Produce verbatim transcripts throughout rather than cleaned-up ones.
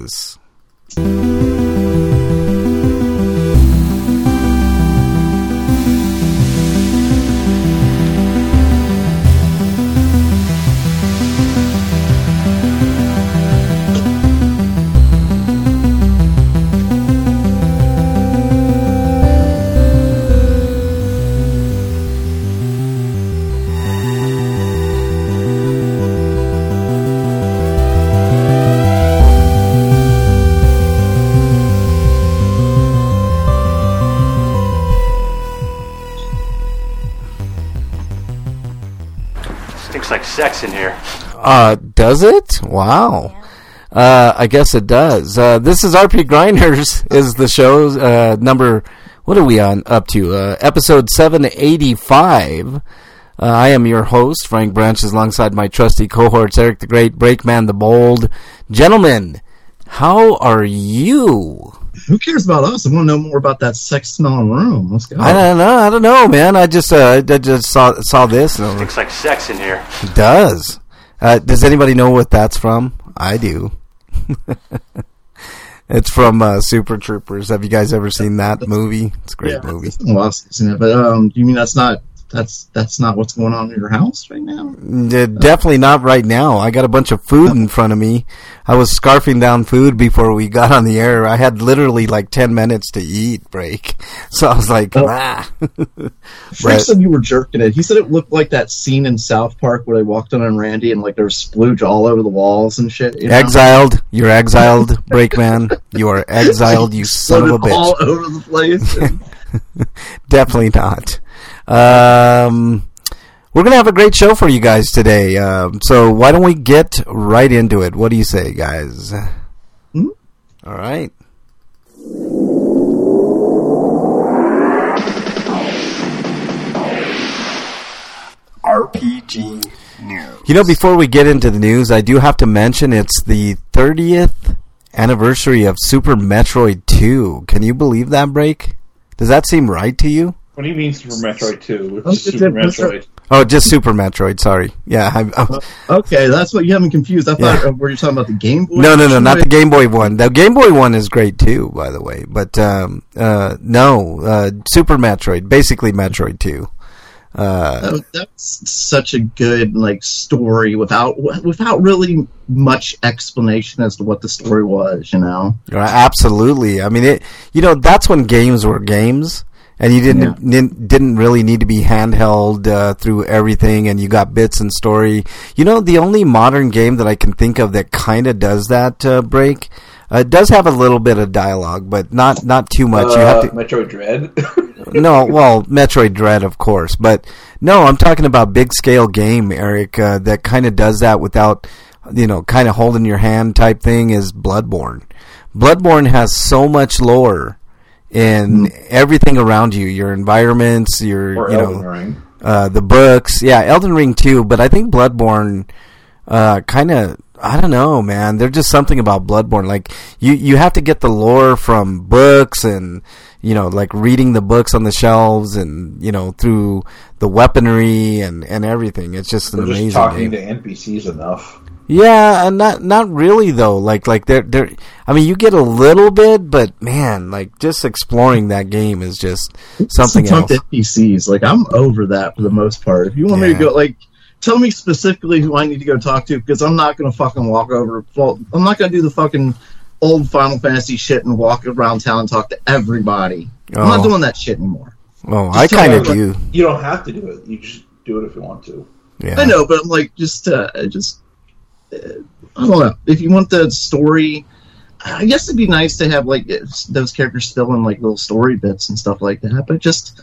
News. Like sex in here. Uh, does it? Wow. Uh, I guess it does. Uh, this is R P Grinders is the show, uh, number, what are we on up to? Uh, episode seven eighty-five. Uh, I am your host, Frank Branches, alongside my trusty cohorts, Eric the Great, Breakman the Bold. Gentlemen, how are you? Who cares about us? I want to know more about that sex-smelling room. Let's go. I don't know. I don't know, man. I just, uh, I just saw saw this. And Looks like sex in here. It does. Uh, does anybody know what that's from? I do. It's from uh, Super Troopers. Have you guys ever seen that movie? It's a great yeah, movie. Well, I've seen it, but um, do you mean that's not that's that's not what's going on in your house right now? Uh, definitely not right now. I got a bunch of food in front of me. I was scarfing down food before we got on the air. I had literally like ten minutes to eat break, so I was like, oh. ah. Frank said you were jerking it. He said it looked like that scene in South Park where they walked in on Randy and like there was splooge all over the walls and shit. You know? Exiled. You're exiled, Breakman. You are exiled, you son of a bitch. All over the place. Definitely not. Um, we're going to have a great show for you guys today. Um, so why don't we get right into it? What do you say, guys? Hmm? All right. R P G News. You know, before we get into the news, I do have to mention it's the thirtieth anniversary of Super Metroid two. Can you believe that, Break? Does that seem right to you? What do you mean Super Metroid two? Which Oh, is it's Super a- Metroid? Oh, just Super Metroid. Sorry. Yeah. I, I, Okay, that's what you have me confused. I thought Yeah. uh, were you talking about the Game Boy? no, no, no, not the Metroid? Game Boy one. The Game Boy one is great too, by the way. But um, uh, no, uh, Super Metroid, basically Metroid two. Uh, That- that's such a good like story without without really much explanation as to what the story was. You know. absolutely. I mean, it. You know, that's when games were games. And you didn't Yeah. didn't, didn't really need to be handheld uh, through everything, and you got bits and story. You know, the only modern game that I can think of that kind of does that uh, break, uh, it does have a little bit of dialogue, but not not too much. Uh, you have to Metroid Dread? no, well, Metroid Dread, of course, but no, I'm talking about big scale game, Eric, uh, that kind of does that without, you know, kind of holding your hand type thing. Is Bloodborne. Bloodborne has so much lore in mm. everything around you, your environments, your, or you Elden know, Ring. Uh, the books. Yeah, Elden Ring too, but I think Bloodborne, uh, kind of, I don't know, man. There's just something about Bloodborne. Like, you, you have to get the lore from books and, you know, like reading the books on the shelves and, you know, through the weaponry and, and everything. It's just an We're amazing just talking game. to N P Cs enough. Yeah, and not not really though. Like like they're they're. I mean, you get a little bit, but man, like just exploring that game is just something Talk else. to N P Cs. Like I'm over that for the most part. If you want Yeah. me to go, like, tell me specifically who I need to go talk to because I'm not gonna fucking walk over. Well, I'm not gonna do the fucking old Final Fantasy shit and walk around town and talk to everybody. I'm not Oh. doing that shit anymore. Oh, Just I tell kind of me, do. You don't have to do it. You just do it if you want to. Yeah. I know, but I'm like, just, uh, just, uh, I don't know. If you want the story, I guess it'd be nice to have like those characters still in like little story bits and stuff like that. But just,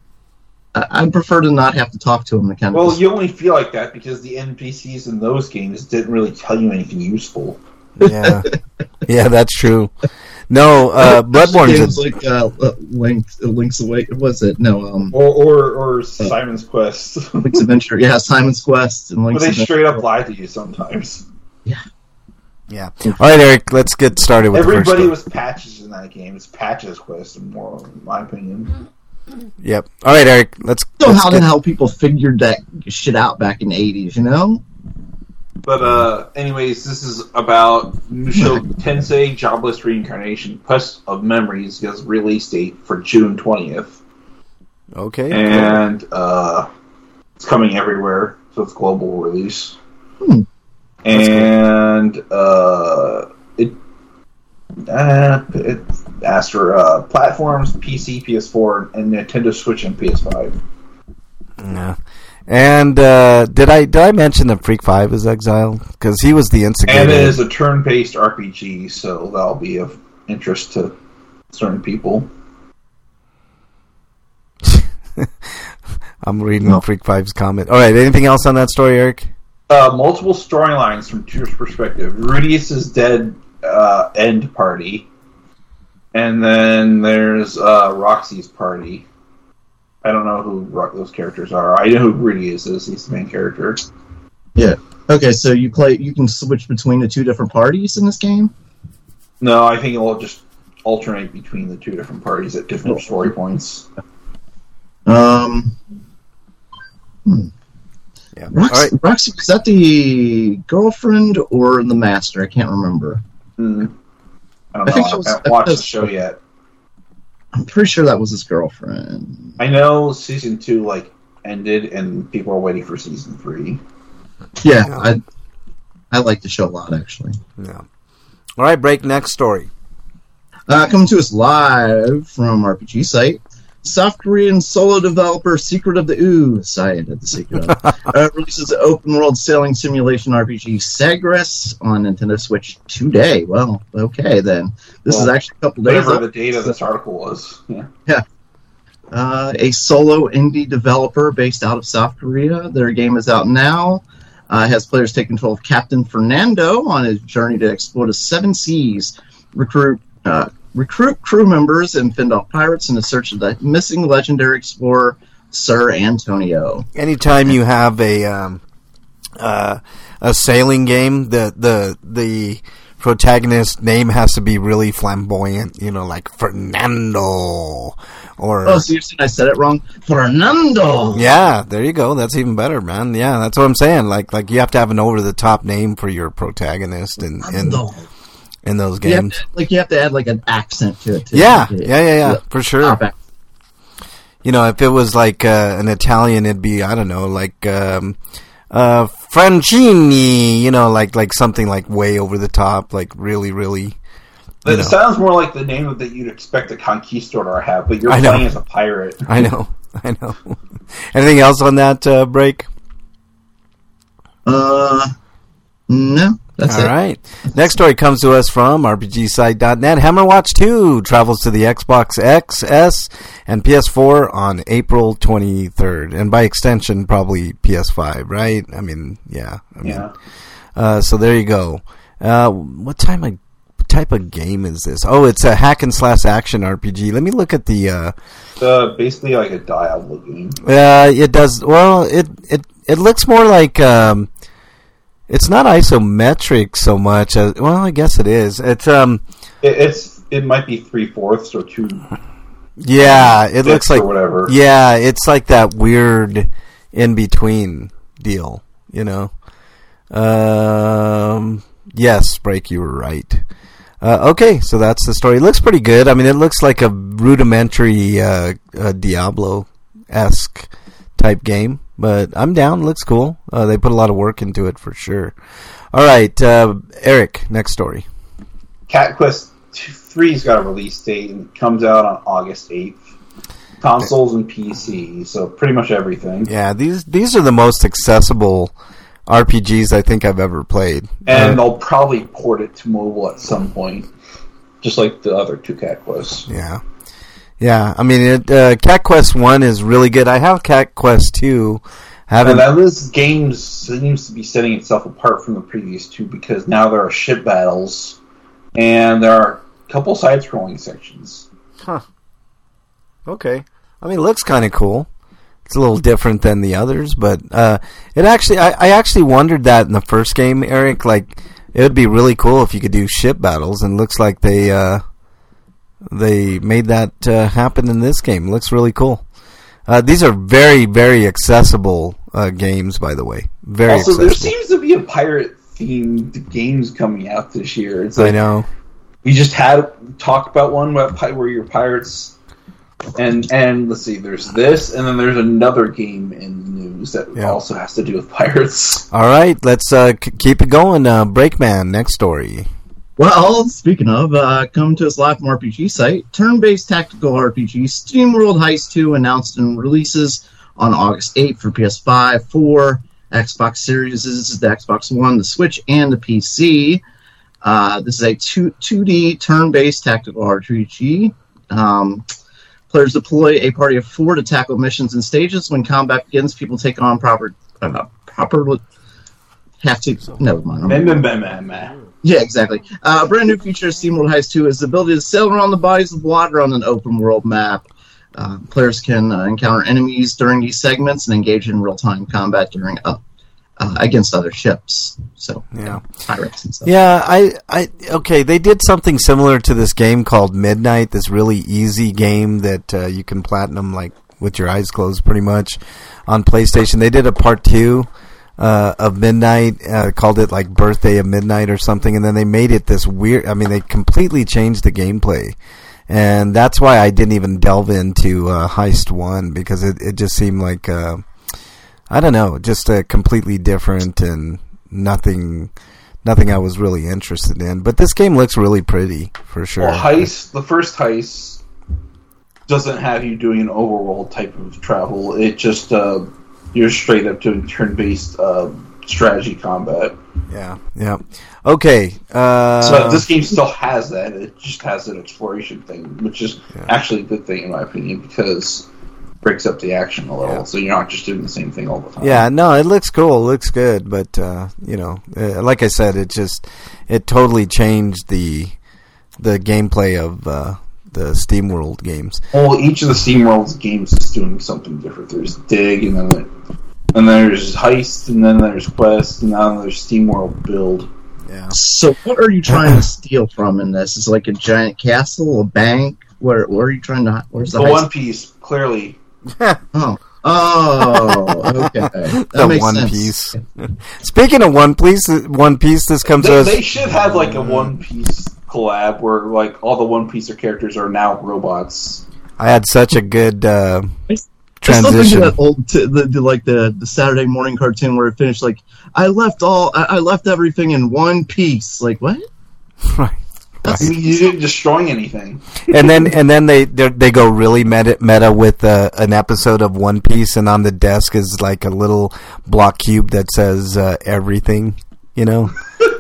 I I'd prefer to not have to talk to them. To kind of Well, just, you only feel like that because the N P Cs in those games didn't really tell you anything useful. Yeah, yeah, that's true. No, uh, Bloodborne's games a, like uh, uh, Link, uh, Link's Away. What was it? No, um, Or or, or Simon's Quest. Link's Adventure. Yeah, Simon's Quest and But Link's they Adventure. straight up lie to you sometimes. Yeah. yeah. All right, Eric, let's get started with Everybody the first was patches in that game. It's patches Quest, more in my opinion. one. Yep. All right, Eric, let's. So let's how get, the hell people figured that shit out back in the eighties? You know. But uh, anyways, this is about Musho Tensei Jobless Reincarnation Quest of Memories. Gets release date for June twentieth. Okay. And uh, it's coming everywhere, so it's global release. Hmm. And uh, it uh, it asks for uh, platforms: P C, P S four, and Nintendo Switch and P S five. Yeah. And uh, did I did I mention that Freak Five is exiled? Because he was the instigator. And it is a turn-based R P G, so that'll be of interest to certain people. I'm reading no. Freak Five's comment. All right, anything else on that story, Eric? Uh, multiple storylines from Tier's perspective. Rudius's dead uh, end party, and then there's uh, Roxy's party. I don't know who those characters are. I know who Rudius is. He's the main character. Yeah. Okay, so you play. You can switch between the two different parties in this game. No, I think it'll just alternate between the two different parties at different story points. Um. Hmm. Yeah. Roxy, All right. Roxy, is that the girlfriend or the master? I can't remember. Mm. I don't I know. think I was, haven't watched the show yet. I'm pretty sure that was his girlfriend. I know season two like ended, and people are waiting for season three. Yeah, I I like the show a lot, actually. Yeah. All right, break. Next story. Uh, coming to us live from R P G Site. South Korean solo developer Secret of the Ooh, Side of the Secret of, uh, releases an open-world sailing simulation R P G Sagres on Nintendo Switch today. Well, okay then. This well, is actually a couple days whatever up. the date of this article was. Yeah. Yeah. Uh, a solo indie developer based out of South Korea. Their game is out now. Uh, has players take control of Captain Fernando on his journey to explore the seven seas, recruit uh, recruit crew members, and fend off pirates in the search of the missing legendary explorer Sir Antonio. Anytime you have a um, uh, a sailing game, the the the protagonist name has to be really flamboyant. You know, like Fernando. Or, oh, so you're saying I said it wrong? Fernando! Yeah, there you go. That's even better, man. Yeah, that's what I'm saying. Like, like you have to have an over-the-top name for your protagonist in in, in those games. You to, like, you have to add, like, an accent to it, too. Yeah, yeah, yeah, yeah, yeah, for sure. You know, if it was, like, uh, an Italian, it'd be, I don't know, like, um, uh, Francini, you know, like, like something, like, way over the top, like, really, really... It know. sounds more like the name that you'd expect a conquistador to have, but you're playing as a pirate. I know, I know. Anything else on that uh, break? Uh, no, that's All it. All right. Next story comes to us from R P G site dot net. Hammerwatch two travels to the Xbox X S and P S four on April twenty-third, and by extension, probably P S five, right? I mean, yeah. I mean, yeah. Uh, so there you go. Uh, what time of type of game is this? Oh, it's a hack and slash action R P G. Let me look at the. Uh, uh, basically, like a Diablo game. Uh, it does well. It it it looks more like um, it's not isometric so much as well. I guess it is. It's um, it, it's it might be three fourths or two. Yeah, it looks like whatever. Yeah, it's like that weird in between deal. You know. Um. Yes, Break. You were right. Uh, okay, so that's the story. It looks pretty good. I mean, it looks like a rudimentary uh, uh, Diablo-esque type game, but I'm down. It looks cool. Uh, they put a lot of work into it for sure. All right, uh, Eric, next story. Cat Quest three's got a release date and it comes out on August eighth. Consoles and P C, so pretty much everything. Yeah, these these are the most accessible R P Gs I think I've ever played. And uh, they'll probably port it to mobile at some point, just like the other two Cat Quests. Yeah. Yeah, I mean, it, uh, Cat Quest one is really good. I have Cat Quest two. Haven't... And this game seems to be setting itself apart from the previous two because now there are ship battles, and there are a couple side-scrolling sections. Huh. Okay. I mean, it looks kind of cool. It's a little different than the others, but uh, it actually, I, I actually wondered that in the first game, Eric. Like, it would be really cool if you could do ship battles, and it looks like they uh, they made that uh, happen in this game. It looks really cool. Uh, these are very, very accessible uh, games, by the way. Very also, accessible. there seems to be a pirate themed games coming out this year. It's like, I know. We just had talked about one where, where you're pirates, and and let's see, there's this, and then there's another game in the news that Yeah. also has to do with pirates. All right, let's uh, c- keep it going. Uh, Breakman, next story. Well, speaking of, uh, come to us live from R P G site, turn-based tactical R P G SteamWorld Heist two announced and releases on August eighth for P S five, four, Xbox Series, the Xbox One, the Switch, and the P C. Uh, this is a two, 2D turn-based tactical R P G. Um, players deploy a party of four to tackle missions and stages. When combat begins, people take on proper... Uh, proper have to... Never mind. Meh, meh, meh, meh, meh. Yeah, exactly. Uh, a brand new feature of SteamWorld Heist two is the ability to sail around the bodies of water on an open world map. Uh, players can uh, encounter enemies during these segments and engage in real-time combat during uh, uh, against other ships. So, Yeah. pirates and stuff. Yeah, I, I, okay, they did something similar to this game called Midnight, this really easy game that uh, you can platinum, like, with your eyes closed, pretty much, on PlayStation. They did a part two uh, of Midnight, uh, called it, like, Birthday of Midnight or something, and then they made it this weird, I mean, they completely changed the gameplay. And that's why I didn't even delve into uh, Heist one, because it, it just seemed like, uh, I don't know, just a completely different and nothing nothing I was really interested in. But this game looks really pretty, for sure. Well, Heist, the first Heist, doesn't have you doing an overworld type of travel. It just, uh, you're straight up doing turn-based uh, strategy combat. Yeah, yeah. Okay. Uh, So this game still has that. It just has an exploration thing, which is Yeah. actually a good thing in my opinion because it breaks up the action a little. Yeah. So you're not just doing the same thing all the time. Yeah, no, it looks cool. It looks good, but uh, you know, uh, like I said, it just it totally changed the the gameplay of uh, the SteamWorld games. Well, each of the SteamWorld's games is doing something different. There's Dig, and then it, and there's Heist, and then there's Quest, and now there's SteamWorld Build. Yeah. So what are you trying to steal from in this? Is it like a giant castle, a bank? Where, where are you trying to... Where's the The heist? One Piece, clearly. Oh. Oh, okay. That The makes One sense. Piece. Speaking of One Piece, One Piece, this comes to They, us. they should have like a One Piece collab where like all the One Piece characters are now robots. I had such a good uh, I still think of transition. that old, t- the, the, like the, the Saturday morning cartoon where it finished like, I left all, I, I left everything in one piece. Like, what? Right. That's, I mean, you didn't destroy anything. and then and then they they're- they go really meta, meta with uh, an episode of One Piece, and on the desk is like a little block cube that says uh, everything, you know.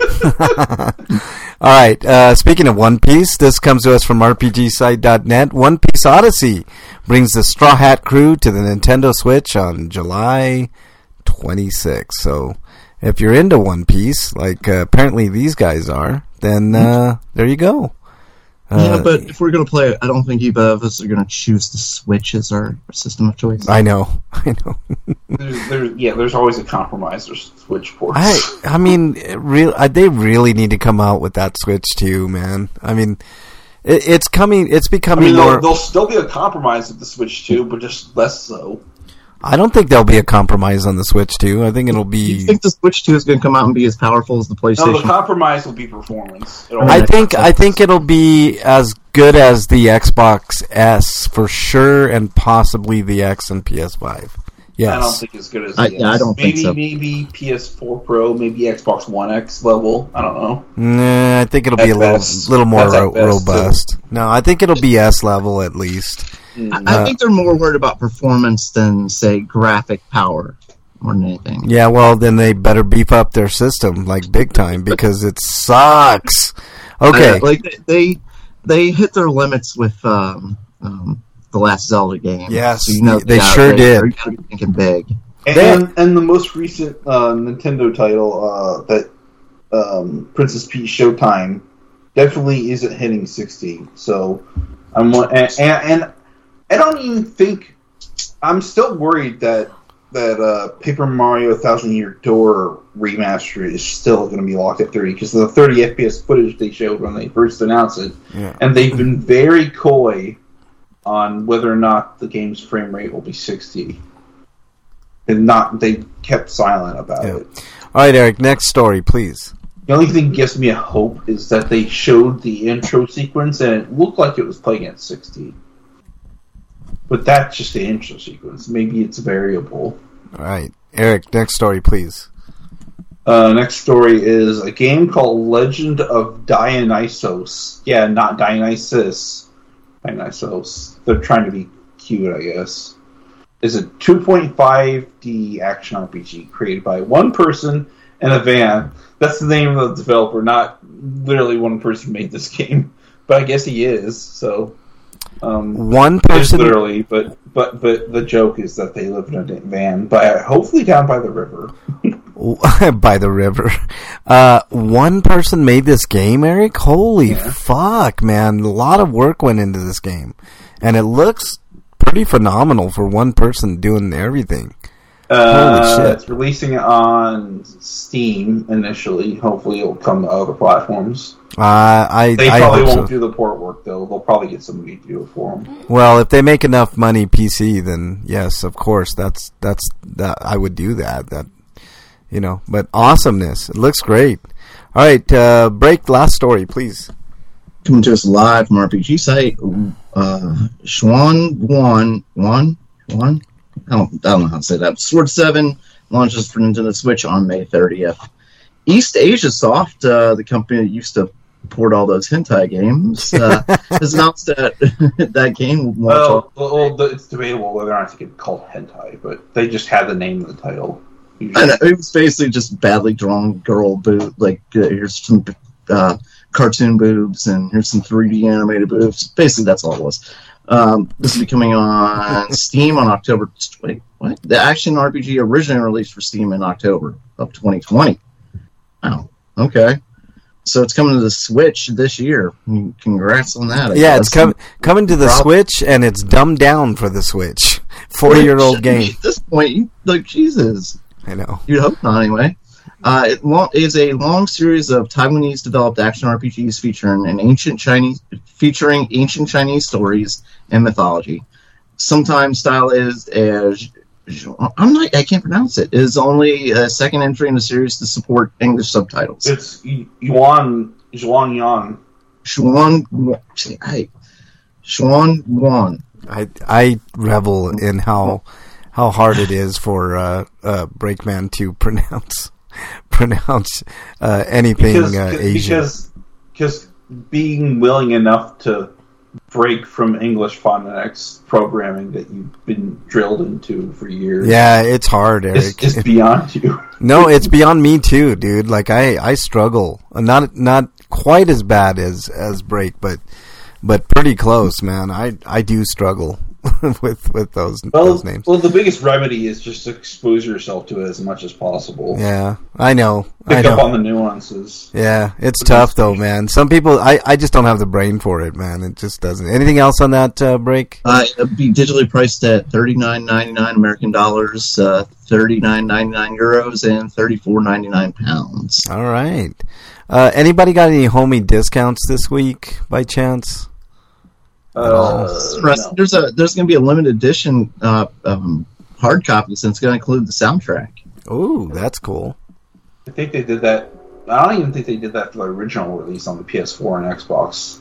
All right. Uh, speaking of One Piece, this comes to us from R P G site dot net. One Piece Odyssey brings the Straw Hat crew to the Nintendo Switch on July twenty-sixth. So if you're into One Piece, like uh, apparently these guys are, then uh, there you go. Uh, yeah, but if we're going to play it, I don't think either of us are going to choose the Switch as our system of choice. I know, I know. There's, there's, yeah, there's always a compromise. There's Switch ports. I, I mean, it real. I, they really need to come out with that Switch too, man. I mean, it, it's coming. It's I becoming mean, more. there'll, there'll still be a compromise with the Switch too, but just less so. I don't think there'll be a compromise on the Switch too. I think it'll Do be. you think the Switch two is going to come out and be as powerful as the No, the PlayStation? compromise will be performance. It'll- I think. I think it'll be as good as the Xbox S for sure, and possibly the X and P S five. Yes. I don't think it's good as I- the yeah, I S. don't maybe, think so. Maybe P S four Pro, maybe Xbox One X level. I don't know. Nah, I think it'll be At a little, best. little more That's at ro- best, too. robust. No, I think it'll be S level at least. I, I think they're more worried about performance than, say, graphic power more than anything. Yeah, well, then they better beef up their system like big time because it sucks. Okay. Uh, like they they hit their limits with um, um, the last Zelda game. Yes, you know they gotta- sure they, did. They gotta be thinking big. And, and, and the most recent uh, Nintendo title, uh, that um, Princess Peach Showtime, definitely isn't hitting sixty. So I'm and, and, and I don't even think I'm still worried that that uh, Paper Mario Thousand Year Door remaster is still going to be locked at thirty because of the thirty F P S footage they showed when they first announced it, Yeah. and they've been very coy on whether or not the game's frame rate will be sixty. And not they kept silent about Yeah. it. All right, Eric. Next story, please. The only thing gives me a hope is that they showed the intro sequence and it looked like it was playing at sixty. But that's just the intro sequence. Maybe it's variable. All right, Eric. Next story, please. Uh, next story is a game called Legend of Dionysos. Yeah, not Dionysus. Dionysos. They're trying to be cute, I guess. Is a two point five D action R P G created by one person in a van. That's the name of the developer, not literally one person made this game. But I guess he is, so... Um, one person? Literally, but, but, but the joke is that they live in a van, by, hopefully down by the river. By the river. Uh, one person made this game, Eric? Holy yeah. fuck, man. A lot of work went into this game. And it looks pretty phenomenal for one person doing everything. Uh, Holy shit. It's releasing on Steam initially. Hopefully it'll come to other platforms. Uh, I They I probably hope won't so. do the port work, though. They'll probably get somebody to do it for them. Well, if they make enough money P C, then yes, of course, that's that's that I would do that. That you know, but awesomeness. It looks great. All right, uh, break. Last story, please. Coming to us live from R P G site, uh, Xuan Wan Wan Wan. I don't, I don't know how to say that. Sword seven launches for Nintendo Switch on May thirtieth. East Asia Soft, uh, the company that used to port all those hentai games, uh, has announced that that game will launch. Well, well, well, it's debatable whether or not to get called hentai, but they just had the name of the title. I know, it was basically just badly drawn girl boob. Like, uh, here's some uh, cartoon boobs, and here's some three D animated boobs. Basically, that's all it was. Um, this will be coming on Steam on October. Wait, what? The action R P G originally released for Steam in October of twenty twenty. Wow. Okay. So it's coming to the Switch this year. Congrats on that. I Yeah, guess. it's com- coming to the Prob- Switch, and it's dumbed down for the Switch. Forty-year-old game. At this point, you, like, Jesus. I know. You'd hope not, anyway. Uh, it lo- is a long series of Taiwanese-developed action R P Gs featuring an ancient Chinese, featuring ancient Chinese stories and mythology. Sometimes style is as I'm not. I can't pronounce it. It is only a second entry in the series to support English subtitles. It's Yuan Zhuang Yang. Xuan, I, Xuan Wan. I I revel in how how hard it is for uh, uh, Breakman to pronounce pronounce uh, anything Because, uh, Asian. because, because being willing enough to break from English phonetics programming that you've been drilled into for years. Yeah, it's hard, Eric. It's just beyond you. No, it's beyond me too, dude. Like I, I struggle. Not not quite as bad as as Break, but but pretty close, man. I I do struggle with with those Well, those names. well, the biggest remedy is just to expose yourself to it as much as possible. Yeah, I know. I Pick know. up on the nuances. Yeah, it's tough though, man. Some people, I, I just don't have the brain for it, man. It just doesn't. Anything else on that uh, Break? Uh, it'll be digitally priced at thirty-nine ninety-nine American dollars, uh, thirty-nine ninety-nine euros, and thirty-four ninety-nine pounds. All right. Uh, anybody got any homie discounts this week by chance? Uh, Russ, no. There's a there's going to be a limited edition uh, um, hard copy, since it's going to include the soundtrack. Ooh, that's cool. I think they did that. I don't even think they did that for the original release on the P S four and Xbox.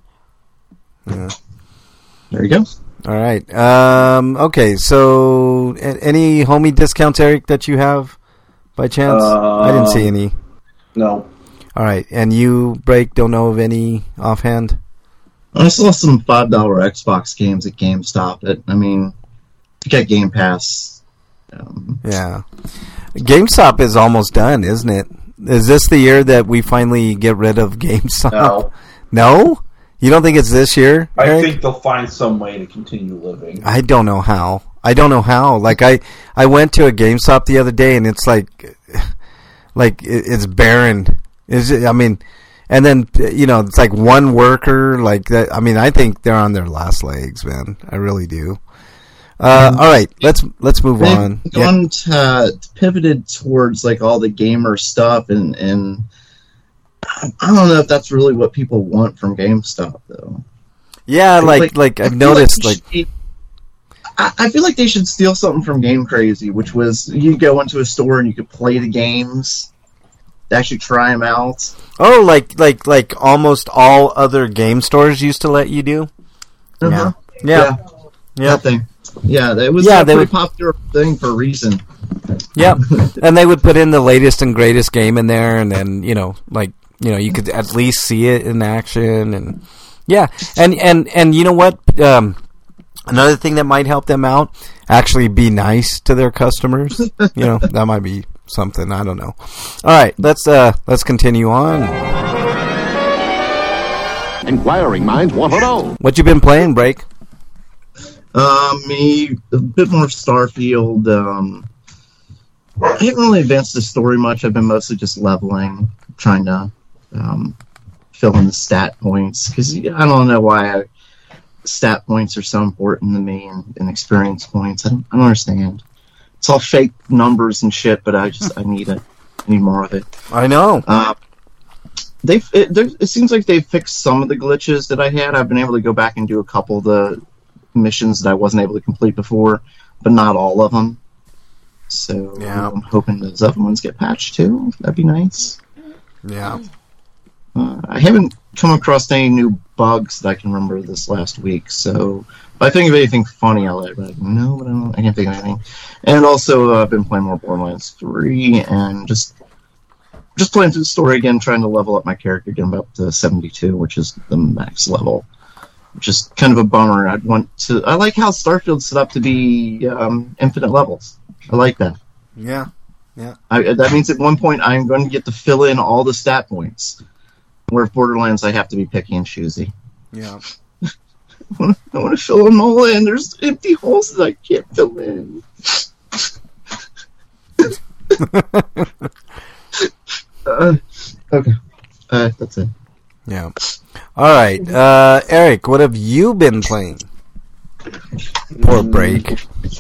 Yeah. There you go. All right. Um, okay, so a- any homie discounts, Eric, that you have by chance? Uh, I didn't see any. No. All right, and you, Break, don't know of any offhand? I saw some five dollar Xbox games at GameStop. That I mean, if you got Game Pass. Um, Yeah. GameStop is almost done, isn't it? Is this the year that we finally get rid of GameStop? No. No? You don't think it's this year, I Eric? think they'll find some way to continue living. I don't know how. I don't know how. Like I, I went to a GameStop the other day, and it's like, like it, it's barren. Is it? I mean, and then you know, it's like one worker. Like that. I mean, I think they're on their last legs, man. I really do. Uh, all right, let's let's move they've on. gone to, pivoted towards like all the gamer stuff, and and I I don't know if that's really what people want from GameStop, though. Yeah, like like, I've I feel noticed, we like should be- I, I feel like they should steal something from Game Crazy, which was you go into a store and you could play the games, actually try them out. Oh, like like like almost all other game stores used to let you do. Uh-huh. Yeah, yeah, yeah. That thing. Yeah, it was Yeah, a they pretty would- popular thing for a reason. Yep. And they would put in the latest and greatest game in there, and then you know, like you know, you could at least see it in action, and yeah, and and and you know what? Um, another thing that might help them out, actually be nice to their customers. You know, that might be something. I don't know. All right, let's uh, let's continue on. Inquiring minds want to know. What you been playing, Break? Um, me a bit more Starfield. Um, I haven't really advanced the story much. I've been mostly just leveling, trying to um, fill in the stat points because I don't know why I, stat points are so important to me and, and experience points. I don't, I don't understand. It's all fake numbers and shit, but I just I need it. I need more of it. I know. Uh, they've it, there- it seems like they've fixed some of the glitches that I had. I've been able to go back and do a couple of the missions that I wasn't able to complete before, but not all of them. So Yeah. I'm hoping those other ones get patched too. That'd be nice. Yeah. Uh, I haven't come across any new bugs that I can remember this last week, so if I think of anything funny, I'll let everybody know, but I, don't, I can't think of anything. And also, uh, I've been playing more Borderlands three, and just just playing through the story again, trying to level up my character, get him up to seventy-two, which is the max level. Just kind of a bummer. I'd want to. I like how Starfield's set up to be um, infinite levels. I like that. Yeah. Yeah. I, that means at one point I'm going to get to fill in all the stat points. Where with Borderlands, I have to be picky and choosy. Yeah. I want to, I want to fill them all in. There's empty holes that I can't fill in. uh, okay. Uh, that's it. Yeah. All right, uh, Eric, what have you been playing? Poor Break.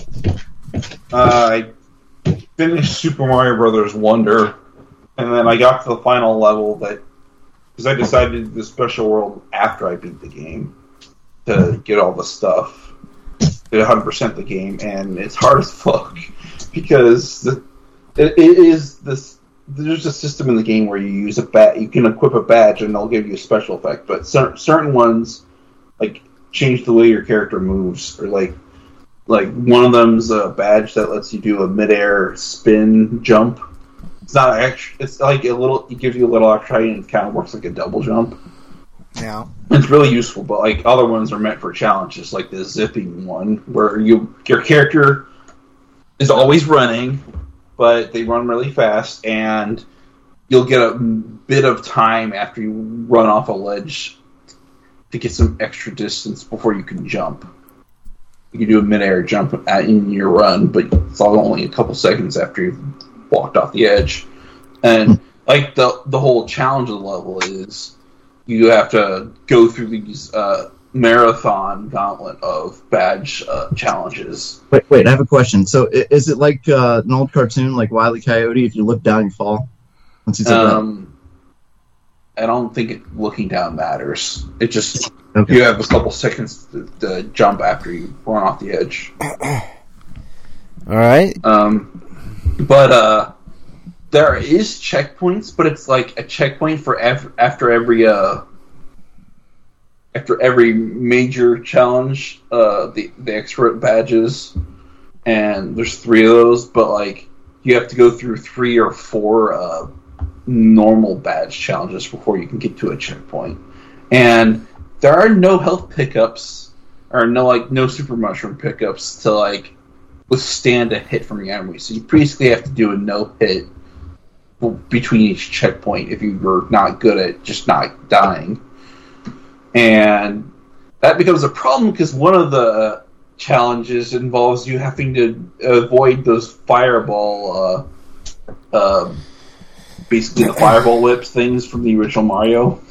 Uh, I finished Super Mario Brothers Wonder, and then I got to the final level that because I decided to do the special world after I beat the game to get all the stuff, did one hundred percent the game, and it's hard as fuck because the, it, it is this. There's a system in the game where you use a bat, you can equip a badge, and they'll give you a special effect. But cer- certain ones, like change the way your character moves, or like like one of them's a badge that lets you do a midair spin jump. It's not actually. It's like a little. It gives you a little extra height, and it kind of works like a double jump. Yeah. It's really useful, but like other ones are meant for challenges, like the zipping one, where you your character is always running, but they run really fast, and you'll get a bit of time after you run off a ledge to get some extra distance before you can jump. You can do a mid-air jump at, in your run, but it's all only a couple seconds after you've walked off the edge. And like the the whole challenge of the level is you have to go through these uh, marathon gauntlet of badge uh, challenges. Wait, wait, I have a question. So i- is it like uh, an old cartoon, like Wile E. Coyote? If you look down, you fall? Once he's up Um, I don't think it, looking down matters. It just there? Okay. you have a couple seconds to, to jump after you run off the edge. All right. Um, but uh, there is checkpoints, but it's like a checkpoint for ev- after every uh, after every major challenge. Uh, the the expert badges, and there's three of those, but like you have to go through three or four uh, normal badge challenges before you can get to a checkpoint. And there are no health pickups, or no like no super mushroom pickups to like withstand a hit from your enemy. So you basically have to do a no hit between each checkpoint if you were not good at just not dying. And that becomes a problem because one of the challenges involves you having to avoid those fireball, uh, uh, basically the fireball whips things from the original Mario.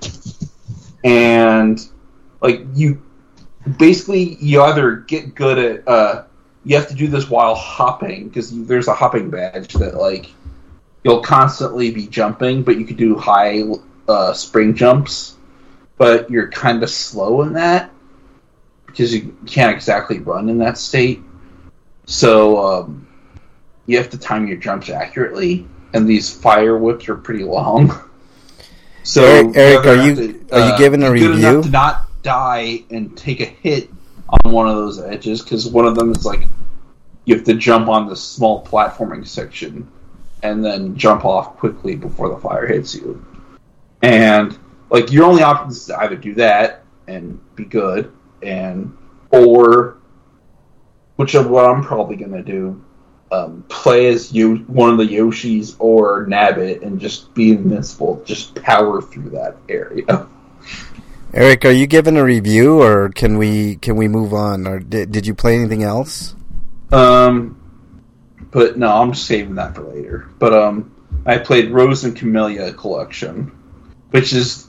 And like you, basically you either get good at, uh, you have to do this while hopping because there's a hopping badge that like you'll constantly be jumping, but you could do high uh, spring jumps, but you're kind of slow in that because you can't exactly run in that state. So um, you have to time your jumps accurately, and these fire whips are pretty long. So Eric, Eric you're are gonna you have to, are you uh, giving a be good review? enough to not die and take a hit on one of those edges, because one of them is like you have to jump on this small platforming section and then jump off quickly before the fire hits you. And like your only option is to either do that and be good, and or which is what I'm probably gonna do. Um, play as you one of the Yoshis or Nabbit and just be invincible. Just power through that area. Eric, are you giving a review, or can we can we move on? Or did did you play anything else? Um, but no, I'm saving that for later. But um, I played Rose and Camellia Collection, which is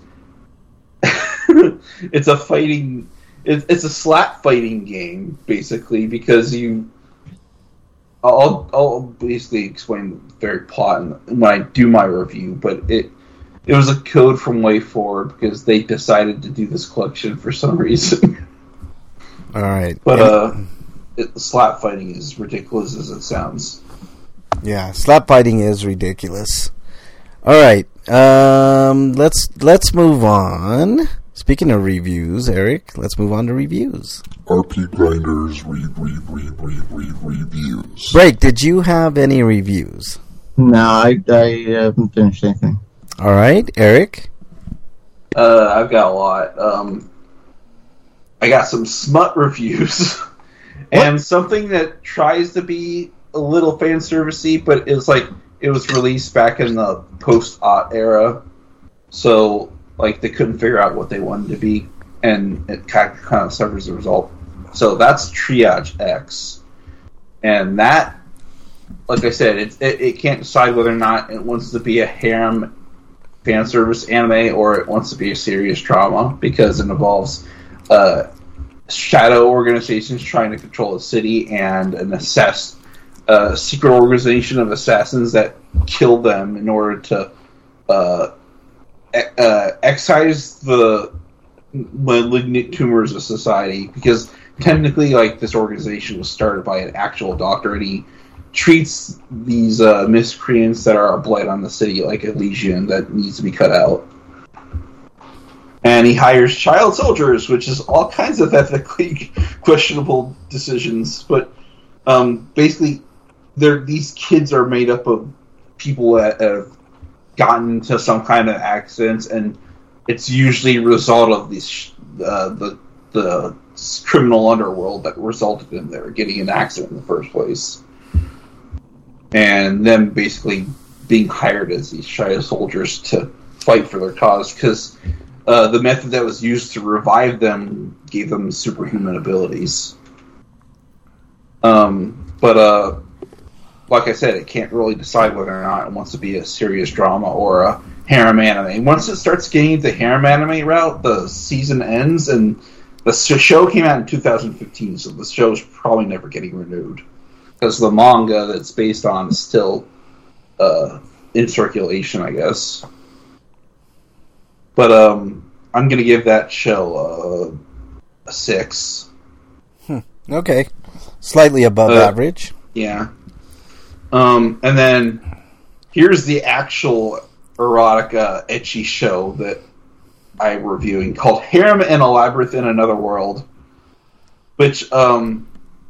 it's a fighting, it, it's a slap fighting game basically, because you. I'll I'll basically explain the very plot when I do my review, but it it was a code from WayForward because they decided to do this collection for some reason. All right, but uh, it, slap fighting is ridiculous as it sounds. Yeah, slap fighting is ridiculous. All right, um, let's let's move on. Speaking of reviews, Eric, let's move on to reviews. R P Grinders read, read, read, read, read, reviews. Break, did you have any reviews? No, I, I haven't finished anything. All right, Eric? Uh, I've got a lot. Um, I got some smut reviews. and something that tries to be a little fan servicey, but it's like it was released back in the post-ot era. So... like, they couldn't figure out what they wanted to be, and it kind of, kind of suffers the result. So that's Triage X. And that, like I said, it, it, it can't decide whether or not it wants to be a harem fan service anime or it wants to be a serious drama, because it involves uh, shadow organizations trying to control a city and an assess a secret organization of assassins that kill them in order to... Uh, Uh, excise the malignant tumors of society, because technically, like, this organization was started by an actual doctor, and he treats these uh, miscreants that are a blight on the city like a legion that needs to be cut out. And he hires child soldiers, which is all kinds of ethically questionable decisions. But um, basically, they're, these kids are made up of people that have gotten into some kind of accidents, and it's usually a result of these uh, the the criminal underworld that resulted in their getting in an accident in the first place, and them basically being hired as these shadow soldiers to fight for their cause, because uh, the method that was used to revive them gave them superhuman abilities. Um, but uh. Like I said, it can't really decide whether or not it wants to be a serious drama or a harem anime. Once it starts getting the harem anime route, the season ends, and the show came out in two thousand fifteen, so the show's probably never getting renewed. Because the manga that's based on is still uh, in circulation, I guess. But um, I'm going to give that show uh, a six. Hmm. Okay. Slightly above uh, average. Yeah. Um, and then here's the actual erotica ecchi show that I'm reviewing, called Harem and a Labyrinth in Another World, which um,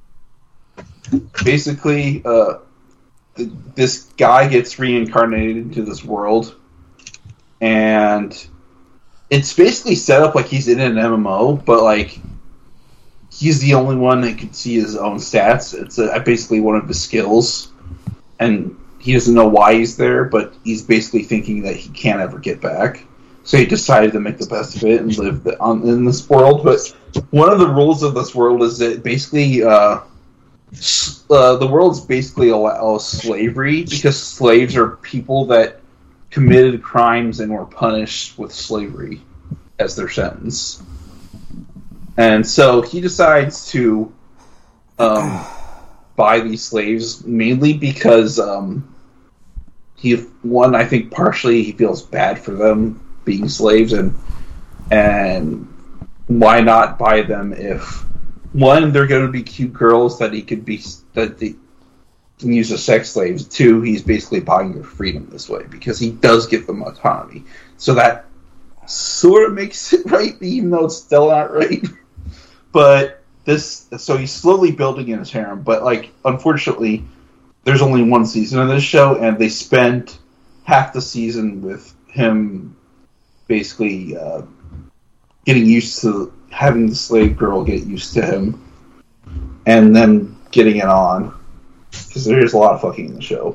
basically uh, th- this guy gets reincarnated into this world, and it's basically set up like he's in an M M O, but like he's the only one that can see his own stats. It's a, basically one of his skills. And he doesn't know why he's there, but he's basically thinking that he can't ever get back. So he decided to make the best of it and live the, on, in this world. But one of the rules of this world is that basically uh, uh, the world's basically allows slavery, because slaves are people that committed crimes and were punished with slavery as their sentence. And so he decides to... Um, buy these slaves, mainly because um, he one I think partially he feels bad for them being slaves, and and why not buy them if one, they're going to be cute girls that he could be that they can use as sex slaves. Two, he's basically buying their freedom this way because he does give them autonomy. So that sort of makes it right, even though it's still not right. But this, so he's slowly building in his harem. But like, unfortunately, there's only one season of this show, and they spent half the season with him basically uh, getting used to having the slave girl get used to him, and then getting it on, because there's a lot of fucking in the show.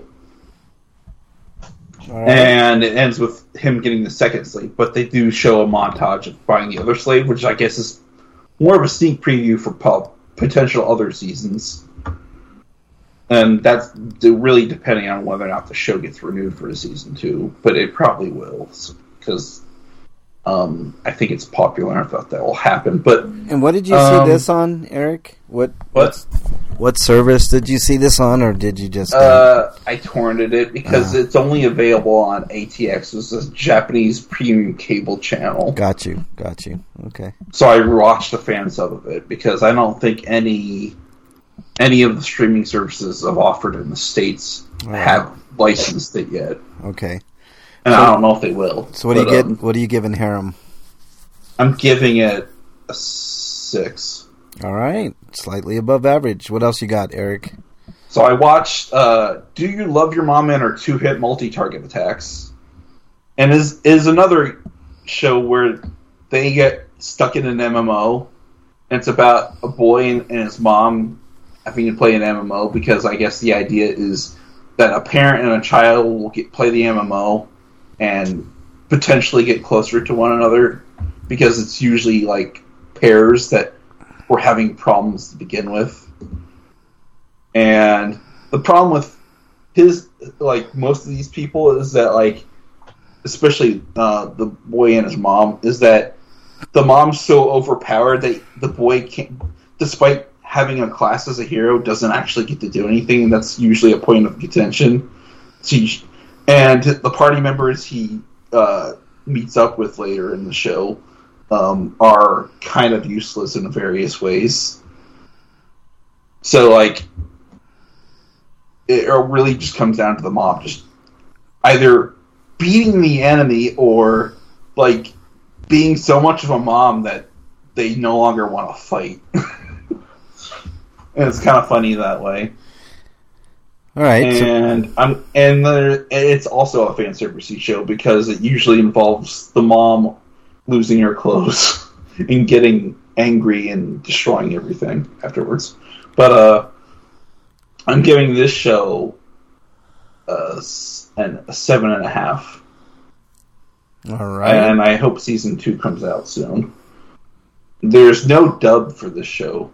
Right. And it ends with him getting the second slave, but they do show a montage of buying the other slave, which I guess is more of a sneak preview for potential other seasons. And that's really depending on whether or not the show gets renewed for a season two, but it probably will, because um, I think it's popular enough that that will happen. But and what did you um, see this on, Eric? What what what service did you see this on, or did you just? Uh, uh, I torrented it because uh, it's only available on A T X. It's a Japanese premium cable channel. Got you, got you. Okay. So I watched the fan sub of it because I don't think any. Any of the streaming services I've offered in the States right. have licensed it yet. Okay. And so, I don't know if they will. So what do but, you get? Um, what are you giving Harem? I'm giving it a six. All right. Slightly above average. What else you got, Eric? So I watched uh, Do You Love Your Mom and Her Two-Hit Multi-Target Attacks. And is is another show where they get stuck in an M M O. And it's about a boy and, and his mom having to play an M M O, because I guess the idea is that a parent and a child will get play the M M O and potentially get closer to one another, because it's usually like pairs that were having problems to begin with. And the problem with his, like most of these people, is that like, especially uh, the boy and his mom, is that the mom's so overpowered that the boy can't, despite having a class as a hero, doesn't actually get to do anything, and that's usually a point of contention. And the party members he uh, meets up with later in the show um, are kind of useless in various ways. So, like, it really just comes down to the mom just either beating the enemy or, like, being so much of a mom that they no longer want to fight. And it's kind of funny that way. All right, and so- I'm and there, it's also a fan servicey show because it usually involves the mom losing her clothes and getting angry and destroying everything afterwards. But uh, I'm giving this show uh, an, a seven and a half. All right, and I hope season two comes out soon. There's no dub for this show.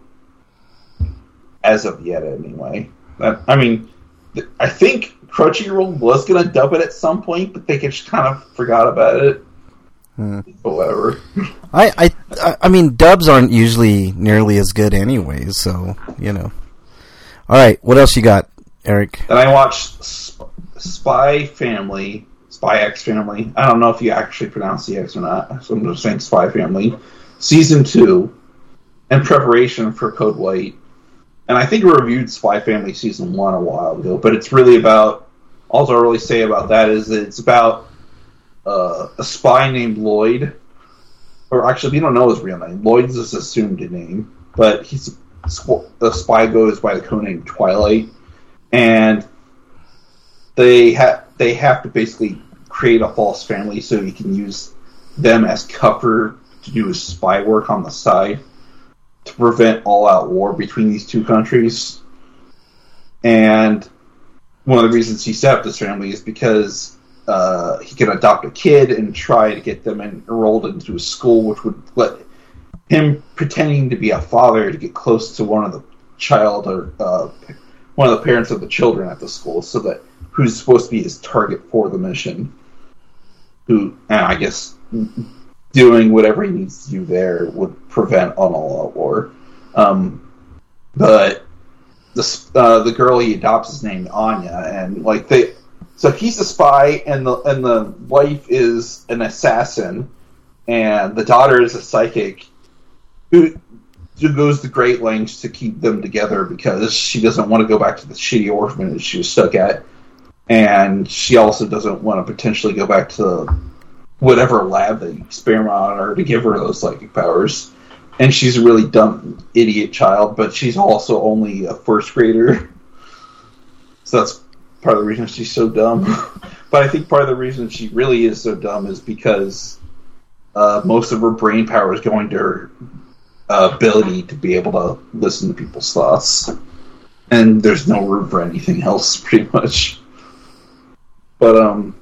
As of yet, anyway. I mean, I think Crunchyroll was going to dub it at some point, but they just kind of forgot about it. Hmm. But whatever. I, I, I mean, dubs aren't usually nearly as good anyways, so, you know. All right, what else you got, Eric? Then I watched Spy Family, Spy X Family. I don't know if you actually pronounce the X or not, so I'm just saying Spy Family. Season two, in preparation for Code White. And I think we reviewed Spy Family Season one a while ago, but it's really about, all I really say about that is that it's about uh, a spy named Lloyd, or actually we don't know his real name. Lloyd's his assumed name, but he's the spy goes by the codename Twilight, and they have they have to basically create a false family so he can use them as cover to do his spy work on the side, to prevent all-out war between these two countries. And one of the reasons he set up this family is because uh, he can adopt a kid and try to get them enrolled into a school, which would let him, pretending to be a father, to get close to one of the child or uh, one of the parents of the children at the school, so that who's supposed to be his target for the mission, who, and I guess doing whatever he needs to do there would prevent an all-out war. Um, but the uh, the girl he adopts is named Anya, and like they, so he's a spy, and the and the wife is an assassin, and the daughter is a psychic. Who goes to great lengths to keep them together because she doesn't want to go back to the shitty orphanage she was stuck at. And she also doesn't want to potentially go back to whatever lab they experiment on her to give her those psychic powers. And she's a really dumb, idiot child, but she's also only a first grader. So that's part of the reason she's so dumb. But I think part of the reason she really is so dumb is because uh, most of her brain power is going to her uh, ability to be able to listen to people's thoughts. And there's no room for anything else, pretty much. But, um...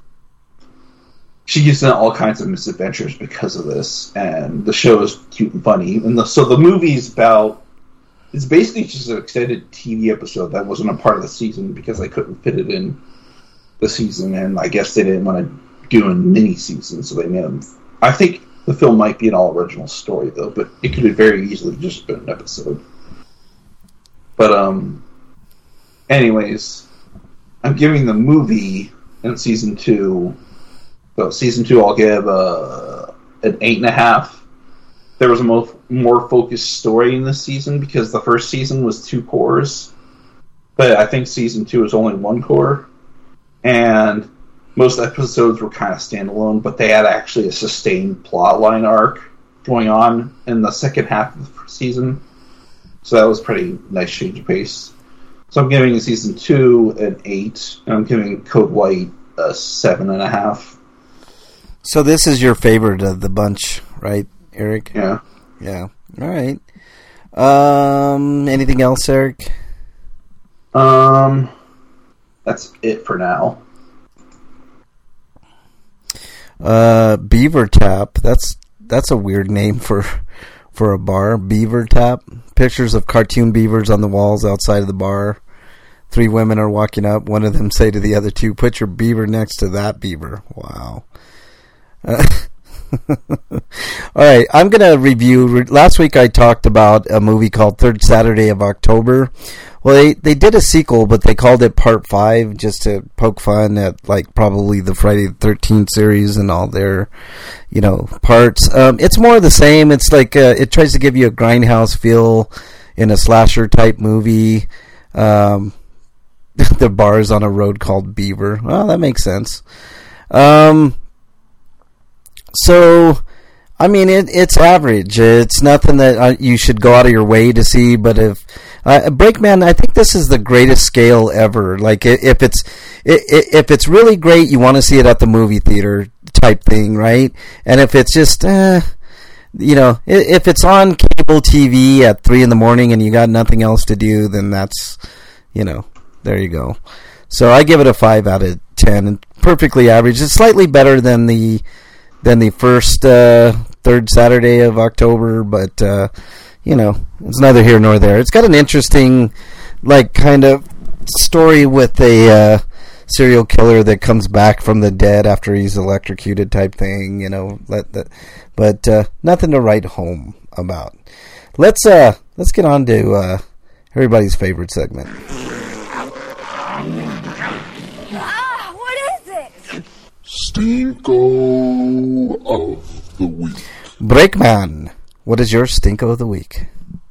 she gets into all kinds of misadventures because of this, and the show is cute and funny. And the, so the movie's about... it's basically just an extended T V episode that wasn't a part of the season because they couldn't fit it in the season, and I guess they didn't want to do a mini-season, so they made them... I think the film might be an all-original story, though, but it could have very easily just been an episode. But, um... anyways, I'm giving the movie in season two... So season two, I'll give uh, an eight and a half. There was a mo- more focused story in this season because the first season was two cores, but I think season two is only one core, and most episodes were kind of standalone, but they had actually a sustained plotline arc going on in the second half of the season, so that was pretty nice change of pace. So I'm giving season two an eight, and I'm giving Code White a seven and a half. So this is your favorite of the bunch, right, Eric? Yeah. Yeah. All right. Um, anything else, Eric? Um, that's it for now. Uh, Beaver Tap. That's that's a weird name for for a bar. Beaver Tap. Pictures of cartoon beavers on the walls outside of the bar. Three women are walking up. One of them say to the other two, "Put your beaver next to that beaver." Wow. Uh, all right, I'm going to review. Last week I talked about a movie called Third Saturday of October. Well, they, they did a sequel, but they called it Part five just to poke fun at, like, probably the Friday the thirteenth series and all their, you know, parts. Um, it's more of the same. It's like, uh, it tries to give you a grindhouse feel in a slasher-type movie. Um, the bar's on a road called Beaver. Well, that makes sense. Um... So, I mean, it, it's average. It's nothing that uh, you should go out of your way to see. But if uh, Brakeman, I think this is the greatest scale ever. Like, if it's if it's really great, you want to see it at the movie theater type thing, right? And if it's just, eh, you know, if it's on cable T V at three in the morning and you got nothing else to do, then that's, you know, there you go. So I give it a five out of ten. Perfectly average. It's slightly better than the. than the first uh, third Saturday of October, but, uh, you know, it's neither here nor there. It's got an interesting, like, kind of story with a uh, serial killer that comes back from the dead after he's electrocuted type thing, you know, let the, but uh, nothing to write home about. Let's, uh, let's get on to uh, everybody's favorite segment. Stinko of the Week. Brakeman, what is your Stinko of the Week?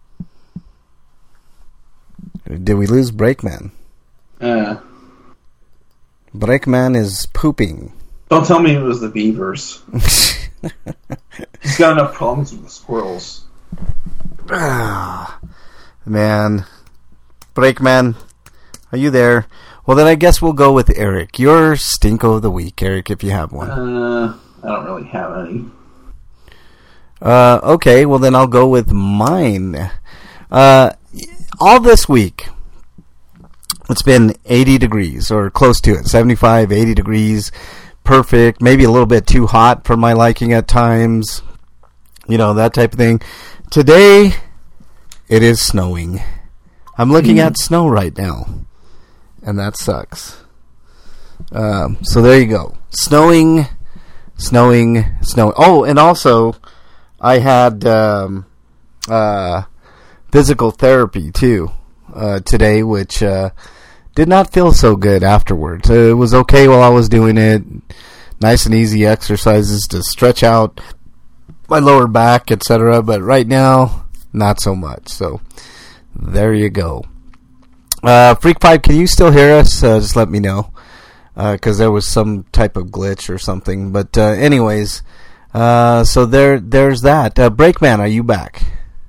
Did we lose Brakeman? Uh, Brakeman is pooping. Don't tell me it was the beavers. He's got enough problems with the squirrels. Ah, man. Brakeman, are you there? Well, then I guess we'll go with Eric. Your Stinko of the Week, Eric, if you have one. Uh, I don't really have any. Uh, okay, well then I'll go with mine. Uh, all this week, it's been eighty degrees, or close to it, seventy-five, eighty degrees, perfect, maybe a little bit too hot for my liking at times, you know, that type of thing. Today, it is snowing. I'm looking mm. at snow right now. And that sucks. Um, so there you go. Snowing, snowing, snowing. Oh, and also, I had um, uh, physical therapy, too, uh, today, which uh, did not feel so good afterwards. It was okay while I was doing it. Nice and easy exercises to stretch out my lower back, et cetera. But right now, not so much. So there you go. Uh, Freak Five, can you still hear us? Uh, just let me know, because uh, there was some type of glitch or something. But uh, anyways, uh, so there, there's that. Uh, Breakman, are you back?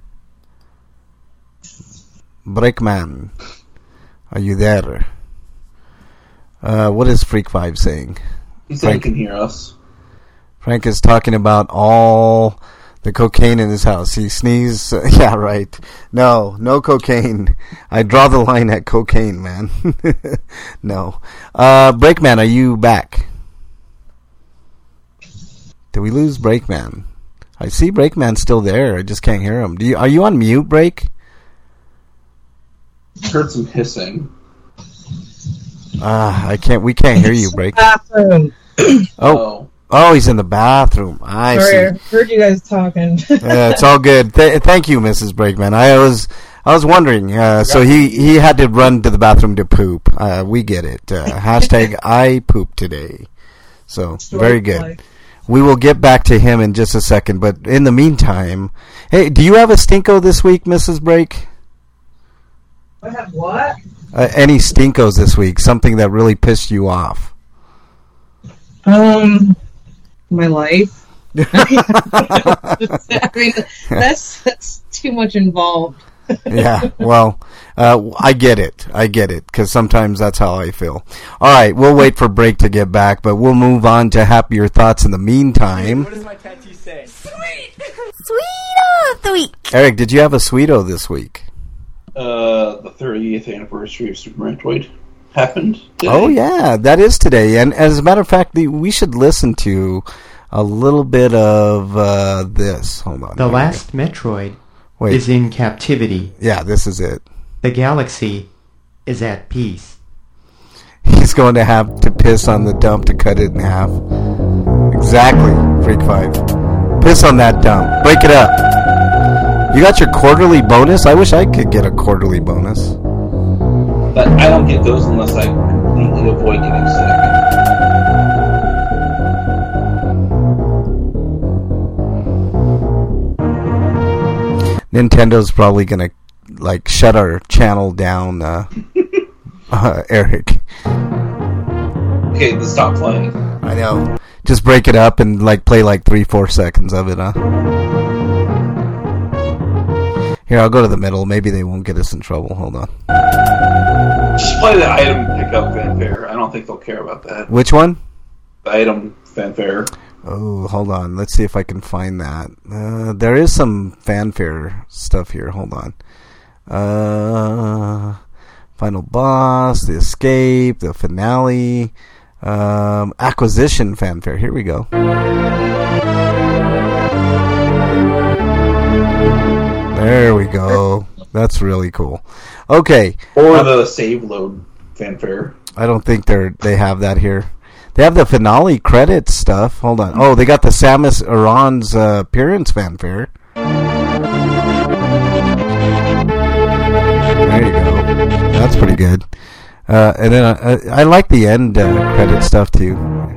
Breakman, are you there? Uh, what is Freak Five saying? He said Frank, he can hear us. Frank is talking about all the cocaine in his house. He sneezed. Uh, yeah, right. No, no cocaine. I draw the line at cocaine, man. No. Uh, Breakman, are you back? Did we lose Breakman? I see Breakman still there. I just can't hear him. Do you? Are you on mute, Break? Heard some hissing. Ah, uh, I can't. We can't hear you, Break. Bathroom. Oh, oh, he's in the bathroom. I Sorry, see. I heard you guys talking. Yeah, it's all good. Th- thank you, Missus Breakman. I was, I was wondering. Uh, so he, he had to run to the bathroom to poop. Uh, we get it. Uh, hashtag I poop today. So very good. We will get back to him in just a second. But in the meantime, hey, do you have a stinko this week, Missus Break? I have what? Uh, any stinkos this week? Something that really pissed you off? Um, my life. I mean, that's that's too much involved. Yeah, well, uh, I get it. I get it, because sometimes that's how I feel. All right, we'll wait for Break to get back, but we'll move on to Happier Thoughts in the meantime. What does my tattoo say? Sweet! Sweet of the week! Eric, did you have a sweeto this week? Uh, the thirtieth anniversary of Super Metroid happened today. Oh, yeah, that is today. And as a matter of fact, the, we should listen to a little bit of uh, this. Hold on. The last Metroid Wait. is in captivity. Yeah, this is it. The galaxy is at peace. He's going to have to piss on the dump to cut it in half. Exactly, Freak Five. Piss on that dump. Break it up. You got your quarterly bonus? I wish I could get a quarterly bonus. But I don't get those unless I completely avoid getting sick. Nintendo's probably gonna like shut our channel down, uh, uh, Eric. Okay, let's stop playing. I know. Just break it up and like play like three, four seconds of it, huh? Here, I'll go to the middle. Maybe they won't get us in trouble. Hold on. Just play the item pickup fanfare. I don't think they'll care about that. Which one? The item fanfare. Oh, hold on. Let's see if I can find that. Uh, there is some fanfare stuff here. Hold on. Uh, final boss, the escape, the finale, um, acquisition fanfare. Here we go. There we go. That's really cool. Okay. Or uh, the save load fanfare. I don't think they're they have that here. They have the finale credits stuff. Hold on. Oh, they got the Samus Aran's uh, appearance fanfare. There you go. That's pretty good. Uh, and then uh, I like the end uh, credit stuff too.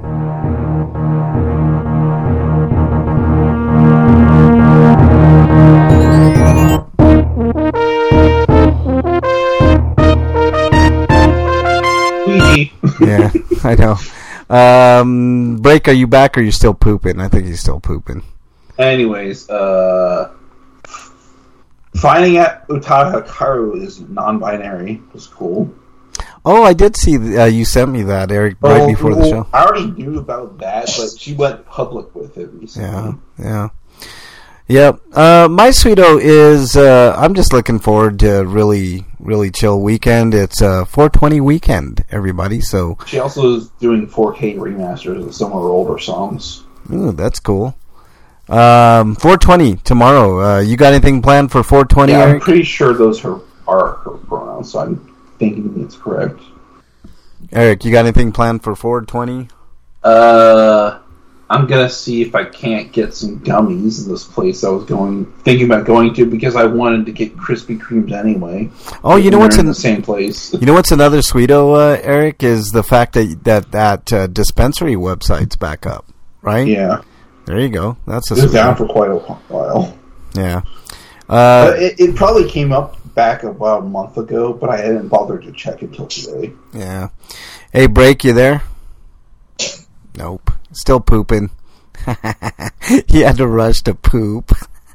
Yeah, I know. Um, Break, are you back or are you still pooping? I think he's still pooping. Anyways, uh, finding out Utada Hikaru is non-binary was cool. Oh, I did see uh, you sent me that, Eric, right well, before well, the show. I already knew about that, but she went public with it recently. Yeah, yeah. Yep. Uh, my sweeto is, uh, I'm just looking forward to a really, really chill weekend. It's a four twenty weekend, everybody, so. She also is doing four K remasters of some of her older songs. Ooh, that's cool. Um, four twenty tomorrow. Uh, you got anything planned for four twenty, Yeah, I'm Eric? pretty sure those are, are her pronouns, so I'm thinking it's correct. Eric, you got anything planned for four twenty? Uh, I'm gonna see if I can't get some gummies in this place I was going, thinking about going to because I wanted to get Krispy Kremes anyway. Oh, you know what's in in the same place? You know what's another sweeto, uh, Eric, is the fact that that that uh, dispensary website's back up, right? Yeah, There you go. That's a it was down sweeto. for quite a while. Yeah. Uh, But it, it probably came up back about a month ago, but I hadn't bothered to check until today. yeah. Hey, Break, you there? Nope. Still pooping. He had to rush to poop.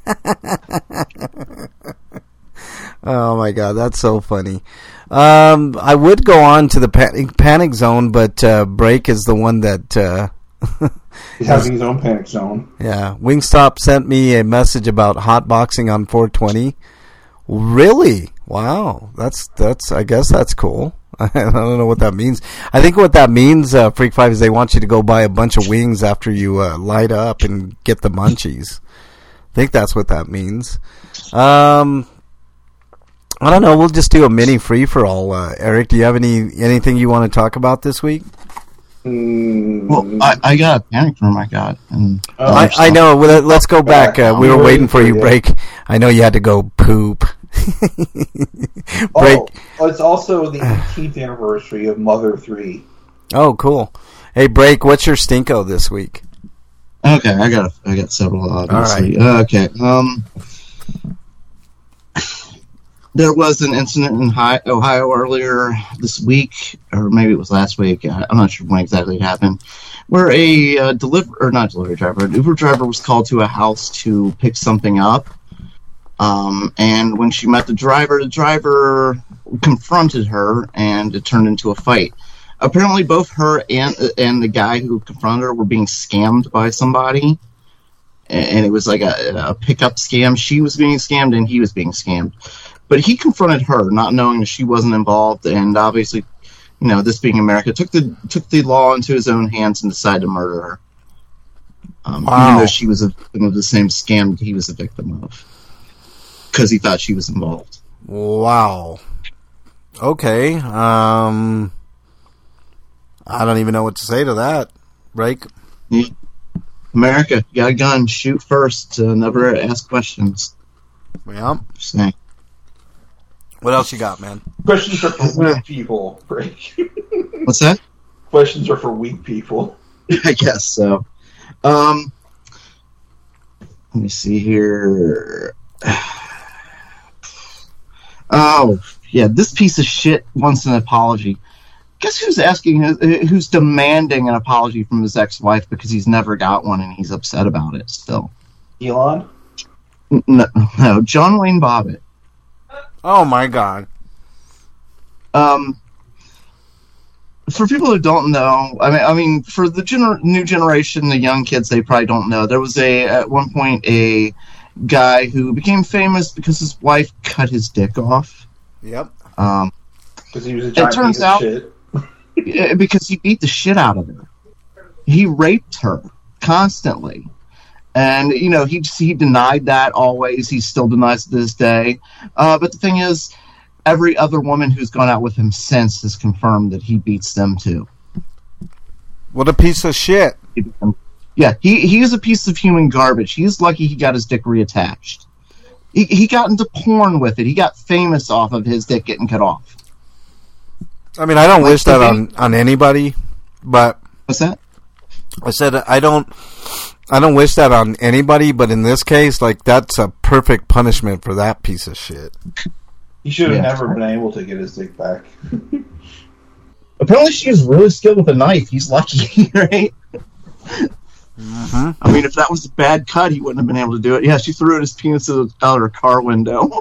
Oh my god, that's so funny. Um, I would go on to the panic, panic zone, but uh, Break is the one that... Uh, He's having his own panic zone. Yeah, Wingstop sent me a message about hotboxing on four twenty. Really? Wow, that's that's. I guess that's cool. I don't know what that means. I think what that means, uh, Freak Five, is they want you to go buy a bunch of wings after you uh, light up and get the munchies. I think that's what that means. Um, I don't know. We'll just do a mini free for all. Uh, Eric, do you have any anything you want to talk about this week? Well, I, I got a panic room I got. And Oh, I, I know. Well, let's go back. Uh, we I'm were waiting waiting for for you, you. Break. I know you had to go poop. Break. Oh, it's also the eighteenth anniversary of Mother three. Oh, cool. Hey, Break, what's your stinko this week? Okay, I got I got several, obviously. Uh, okay, um, there was an incident in Hi- Ohio earlier this week, or maybe it was last week. I- I'm not sure when exactly it happened, where a uh, deliver or not delivery driver, an Uber driver was called to a house to pick something up. Um, and when she met the driver, the driver confronted her, and it turned into a fight. Apparently, both her and and the guy who confronted her were being scammed by somebody, and it was like a, a pickup scam. She was being scammed, and he was being scammed. But he confronted her, not knowing that she wasn't involved, and obviously, you know, this being America, took the took the law into his own hands and decided to murder her. Um, Wow. Even though she was a victim of the same scam he was a victim of, because he thought she was involved. Wow. Okay. Um, I don't even know what to say to that. Break. America, you got a gun, shoot first, uh, never ask questions. Yeah. Just saying. What else you got, man? Questions are for weak people. Break. What's that? Questions are for weak people. I guess so. Um, let me see here. Oh, yeah, this piece of shit wants an apology. Guess who's asking, who's demanding an apology from his ex-wife because he's never got one and he's upset about it still? Elon? No, no John Wayne Bobbitt. Oh, my God. Um, for people who don't know, I mean, I mean, for the gener- new generation, the young kids, they probably don't know. There was a at one point a guy who became famous because his wife cut his dick off. Yep. Um, Because he was a giant it turns piece of out shit. eh, because he beat the shit out of her. He raped her constantly. And, you know, he he denied that always. He still denies it to this day. Uh, but the thing is, every other woman who's gone out with him since has confirmed that he beats them too. What a piece of shit. Yeah, he, he is a piece of human garbage. He's lucky he got his dick reattached. He, he got into porn with it. He got famous off of his dick getting cut off. I mean, I don't Like wish that the- on, on anybody, but What's that? I said I don't I don't wish that on anybody, but in this case, like, that's a perfect punishment for that piece of shit. He should have Yeah. never been able to get his dick back. Apparently she was really skilled with a knife. He's lucky, right? Mm-hmm. I mean, if that was a bad cut, he wouldn't have been able to do it. Yeah, she threw his penis out her car window.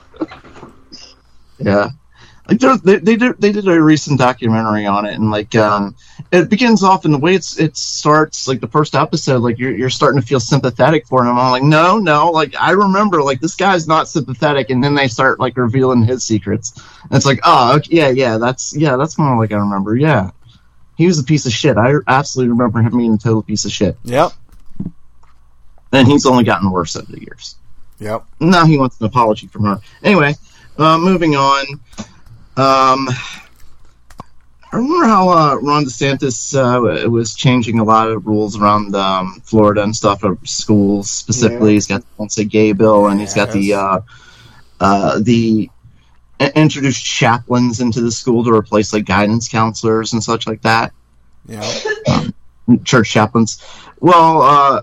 Yeah. Like there- they, they did they did a recent documentary on it, and like um, it begins off in the way it's it starts like the first episode, like you're you're starting to feel sympathetic for him. I'm like, no, no, like I remember, like this guy's not sympathetic, and then they start like revealing his secrets, and it's like, oh, okay, yeah, yeah, that's yeah, that's more like I remember, yeah, he was a piece of shit. I absolutely remember him being a total piece of shit, Yep. and he's only gotten worse over the years. Yep. Now he wants an apology from her. Anyway, uh, moving on. Um, I remember how uh, Ron DeSantis uh, was changing a lot of rules around um, Florida and stuff, or schools specifically. Yeah. He's got the Don't Say Gay bill, and he's got the Yes. uh, uh, the i- introduced chaplains into the school to replace like guidance counselors and such like that. Yep. Church chaplains. Well, uh,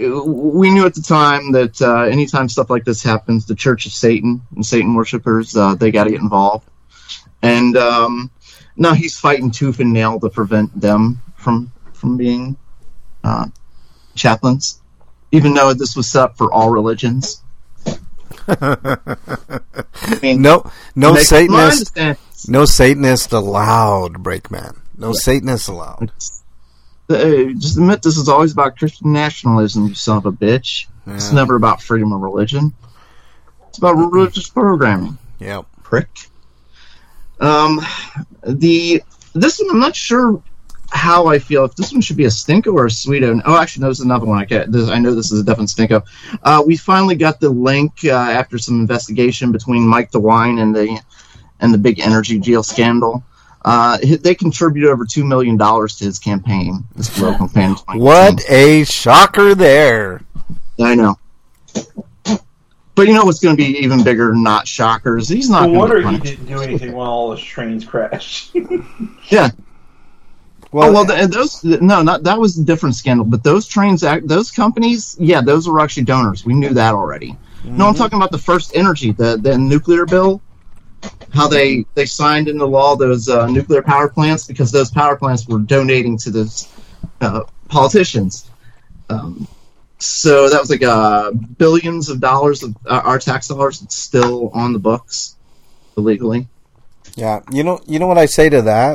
we knew at the time that uh, anytime stuff like this happens, the Church of Satan and Satan worshippers, uh, they got to get involved. And um, now he's fighting tooth and nail to prevent them from from being uh, chaplains, even though this was set up for all religions. I mean, no, no Satanist, Satanist, no Satanist allowed, Breakman. No yeah. Satanist allowed. Uh, just admit this is always about Christian nationalism, you son of a bitch. Yeah. It's never about freedom of religion. It's about religious programming. Yep. Prick. Um, the this one I'm not sure how I feel if this one should be a Stinko or a Sweeto. Oh, actually, no, there's another one. I get. This, I know this is a definite Stinko. Uh, we finally got the link uh, after some investigation between Mike DeWine and the and the big energy deal scandal. Uh, they contributed over two million dollars to his campaign. His political campaign. What a shocker there! I know. But you know what's going to be even bigger than not shockers? He's not. No wonder he didn't do anything when all those trains crashed. Yeah. Well, oh, well, the, those no, not that was a different scandal. But those trains, those companies, yeah, those were actually donors. We knew that already. Mm-hmm. No, I'm talking about the First Energy, the the nuclear bill. How they, they signed into law those uh, nuclear power plants because those power plants were donating to those uh, politicians. Um, so that was like uh, billions of dollars of uh, our tax dollars that's still on the books illegally. Yeah, you know, you know what I say to that?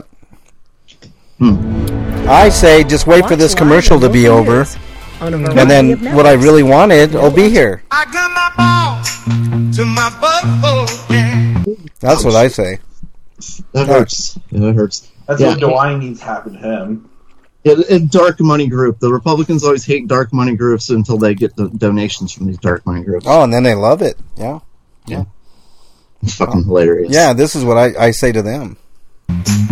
Hmm. I say just wait for this commercial to be over, and then what I really wanted will be here. I got my balls to my butthole, yeah. That's what I say. That hurts. Yeah, that hurts. That's yeah. what DeWine needs to happen to him. Yeah, a dark money group. The Republicans always hate dark money groups until they get the donations from these dark money groups. Oh, and then they love it. Yeah. Yeah. It's fucking hilarious. Yeah, this is what I, I say to them. Oh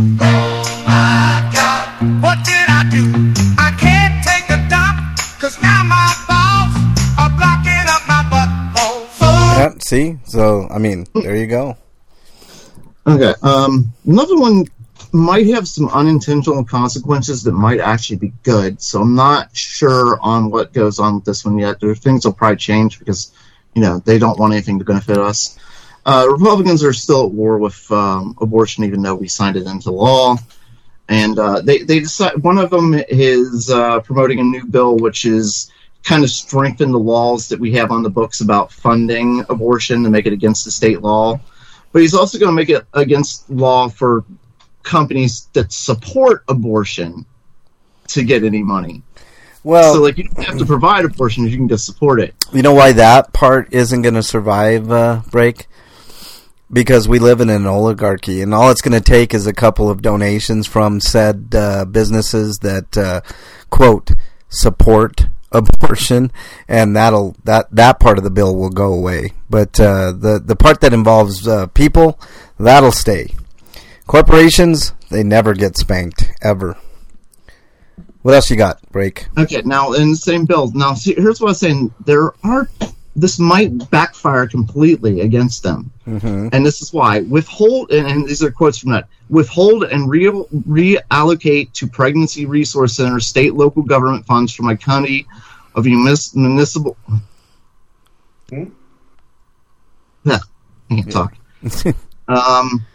my God, what did I do? I can't take a dump, because now my balls are blocking up my butthole. So yeah, see? So, I mean, there you go. Okay, um, another one might have some unintentional consequences that might actually be good, so I'm not sure on what goes on with this one yet. There are things will probably change because, you know, they don't want anything to benefit us. Uh, Republicans are still at war with um, abortion, even though we signed it into law. And uh, they, they decide, one of them is uh, promoting a new bill which is kind of strengthen the laws that we have on the books about funding abortion to make it against the state law. But he's also going to make it against law for companies that support abortion to get any money. Well, so like you don't have to provide abortion; you can just support it. You know why that part isn't going to survive, uh, Break? Because we live in an oligarchy, and all it's going to take is a couple of donations from said uh, businesses that uh, quote support abortion, and that'll that that part of the bill will go away. But uh, the the part that involves uh, people, that'll stay. Corporations, they never get spanked ever. What else you got, Break? Okay, now in the same bill. Now see, here's what I was saying. There are this might backfire completely against them, mm-hmm. and this is why withhold. And, and these are quotes from that: withhold and re- reallocate to pregnancy resource centers, state, local government funds from my county of municipal. Hmm? Yeah, I can't talk. um,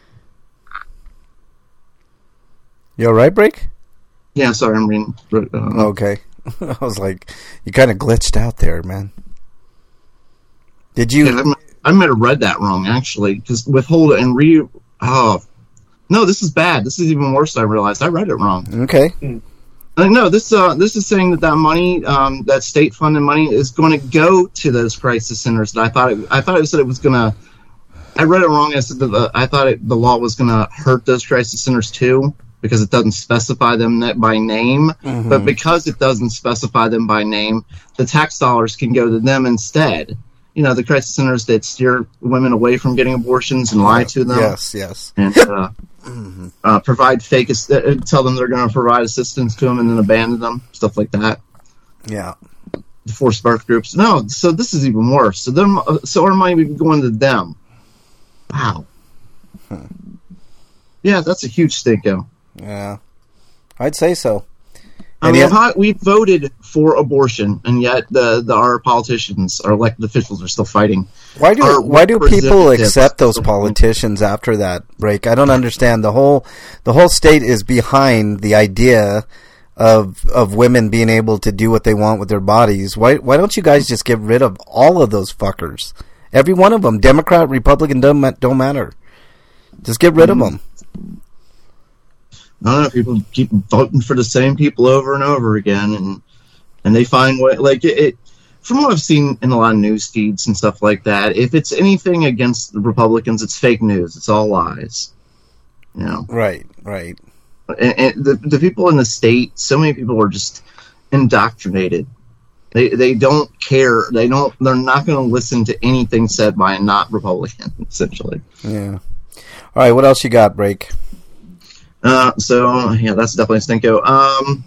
you all right, Break? Yeah, sorry, I'm reading. Uh, okay, I was like, you kind of glitched out there, man. Did you? Yeah, I might have read that wrong, actually, because withhold and re. Oh, no, this is bad. This is even worse. I realized I read it wrong. Okay. Uh, no, this uh, this is saying that that money, um, that state funded money, is going to go to those crisis centers. That I thought it, I thought it said it was going to. I read it wrong. I said that the, I thought it, the law was going to hurt those crisis centers too, because it doesn't specify them by name. Mm-hmm. But because it doesn't specify them by name, the tax dollars can go to them instead. You know, the crisis centers that steer women away from getting abortions and lie to them. Yes, yes. And uh, mm-hmm. uh, provide fake, uh, tell them they're going to provide assistance to them and then abandon them, stuff like that. Yeah. The forced birth groups. No, so this is even worse. So them, uh, so our money would be going to them. Wow. Hmm. Yeah, that's a huge stinko. Yeah, I'd say so. I Any mean, oth- how- we voted for abortion, and yet the, the our politicians, our elected officials, are still fighting. Why do Our why do people representatives accept those still- politicians after that break? I don't understand. The whole the whole state is behind the idea of of women being able to do what they want with their bodies. Why why don't you guys just get rid of all of those fuckers? Every one of them, Democrat, Republican, don't ma- don't matter. Just get rid of them. I don't know. People keep voting for the same people over and over again, and and they find what like it, it. From what I've seen in a lot of news feeds and stuff like that, if it's anything against the Republicans, it's fake news. It's all lies. You know, Right, right. and, and the the people in the state, so many people are just indoctrinated. They they don't care. They don't. They're not going to listen to anything said by a not Republican. Essentially. Yeah. All right. What else you got, Break? Uh, so yeah, that's definitely Stinko. Um,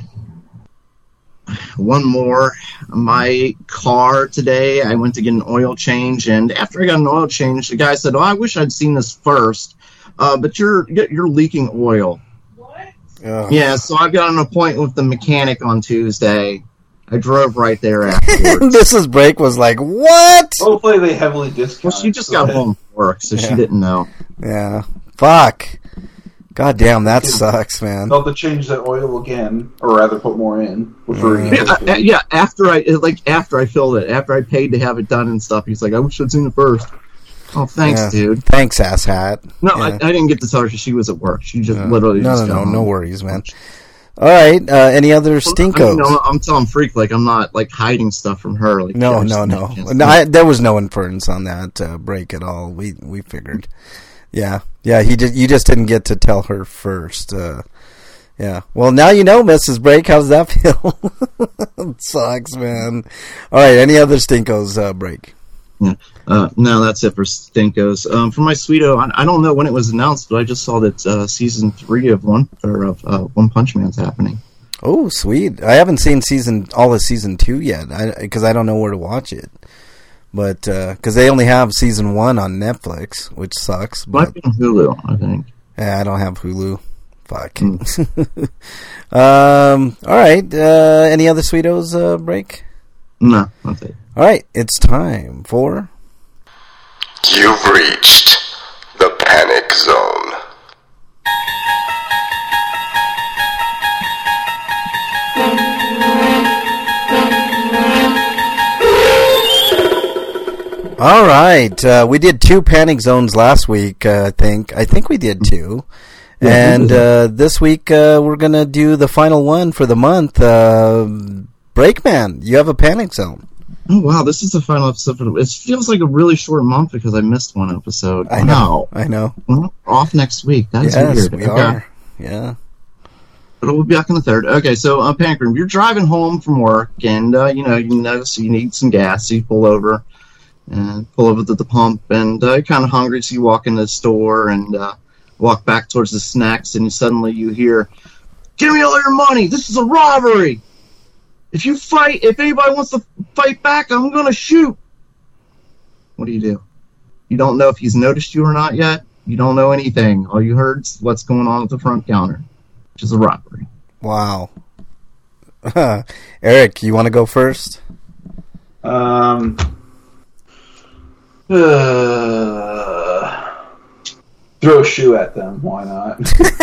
one more. My car today, I went to get an oil change, and after I got an oil change, the guy said, "Oh, I wish I'd seen this first, uh, but you're you're leaking oil." What? Ugh. Yeah, so I got an appointment with the mechanic on Tuesday. I drove right there afterwards. Missus Break was like, "What?" Hopefully they heavily discount. Well, she just got home from work, so Yeah. she didn't know. Yeah. Fuck. God damn, that sucks, man. They'll have to change that oil again, or rather put more in. Which we're Yeah, I- I- yeah, after I like after I filled it, after I paid to have it done and stuff, he's like, "I wish I'd seen it first." Oh, thanks, Yeah. dude. Thanks, asshat. No, Yeah. I, I didn't get to tell her because she was at work. She just Yeah. literally No, just no, got no, home. no worries, man. All right. Uh, any other I stinkos? mean, no, I'm telling Freak like I'm not like hiding stuff from her. Like No, yeah, no, just- no. just- no I, there was no inference on that uh, break at all. We we figured. Yeah, yeah. He just you just didn't get to tell her first. Uh, yeah. Well, now you know, Missus Break. How's that feel? It sucks, man. All right. Any other stinkos? Uh, break. Yeah. Uh, no, that's it for Stinkos. Um, for my Sweeto, I, I don't know when it was announced, but I just saw that uh, season three of One or of uh, One Punch Man's happening. Oh, sweet. I haven't seen season all of season two yet because I, I don't know where to watch it. But because uh, they only have season one on Netflix, which sucks. But Might be on Hulu, I think. yeah, I don't have Hulu. Fuck. Mm. um. All right. Uh, any other Sweetos uh, break? No, that's it. All right. It's time for. You've reached the panic zone. All right. Uh, we did two panic zones last week. Uh, I think. I think we did two. And uh, this week uh, we're gonna do the final one for the month. Uh, Breakman, you have a panic zone. Oh wow, this is the final episode. For the, it feels like a really short month because I missed one episode. I wow. know. I know. Well, we're off next week. That's yes, weird. we Okay. are. Yeah. But we'll be back on the third. Okay, so uh, Panic Room, you're driving home from work, and uh, you know you notice you need some gas, so you pull over and pull over to the pump, and uh, you're kind of hungry, so you walk into the store and uh, walk back towards the snacks, and suddenly you hear, "Give me all your money! This is a robbery! If you fight, if anybody wants to fight back, I'm gonna shoot." What do you do? You don't know if he's noticed you or not yet. You don't know anything. All you heard is what's going on at the front counter, which is a robbery. Wow. Eric, you want to go first? Um. Uh, throw a shoe at them. Why not?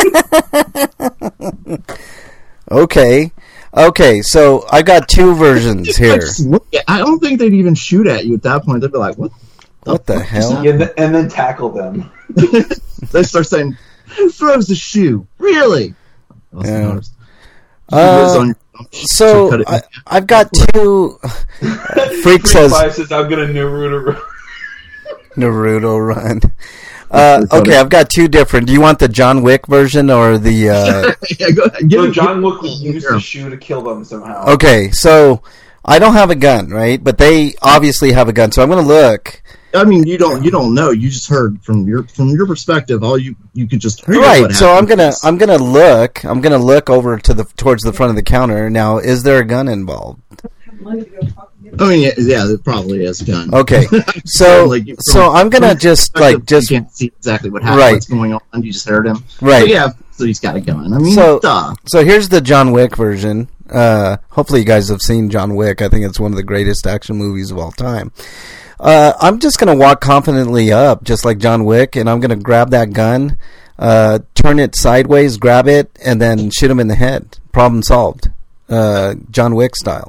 Okay. Okay, so I got two versions here. I don't think they'd even shoot at you at that point. They'd be like, "What? What the hell?" and, th- and then tackle them. They start saying, "Who throws the shoe? Really?" Yeah. Uh, Uh, so I, I've got two. Freak says Five says, "I'm gonna Naruto." Naruto run. Uh, okay, I've got two different. Do you want the John Wick version or the? Uh... yeah, go ahead. So John Wick would use the shoe to kill them somehow. Okay, so I don't have a gun, right? But they obviously have a gun, so I'm going to look. I mean, you don't you don't know. You just heard from your from your perspective. All you you could just hear Right. what So I'm happened. gonna I'm gonna look. I'm gonna look over to the towards the front of the counter. Now, is there a gun involved? I mean, yeah, yeah, there probably is a gun. Okay, so Like, from- so I'm gonna from just perspective, like just you can't see exactly what happened, Right. what's going on. You just heard him. Right. So, yeah, so he's got a gun. I mean, so, duh. So here's the John Wick version. Uh, hopefully you guys have seen John Wick. I think it's one of the greatest action movies of all time. Uh, I'm just going to walk confidently up, just like John Wick, and I'm going to grab that gun, uh, turn it sideways, grab it, and then shoot him in the head. Problem solved. Uh, John Wick style.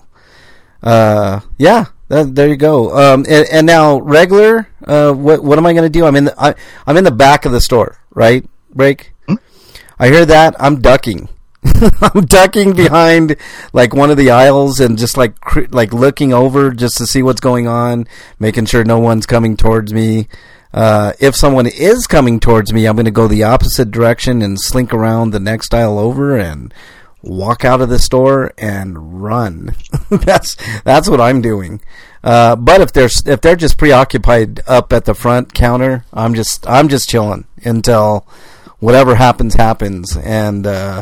Uh, yeah, that, there you go. Um, and, and now regular, uh, what, what am I going to do? I'm in the, I, I'm in the back of the store, right? Break. Hmm? I hear that. I'm ducking. I'm ducking behind like one of the aisles and just like cr- like looking over just to see what's going on, making sure no one's coming towards me. Uh, if someone is coming towards me, I'm going to go the opposite direction and slink around the next aisle over and walk out of the store and run. that's that's what I'm doing. Uh, but if they're if they're just preoccupied up at the front counter, I'm just I'm just chilling until whatever happens happens and. Uh,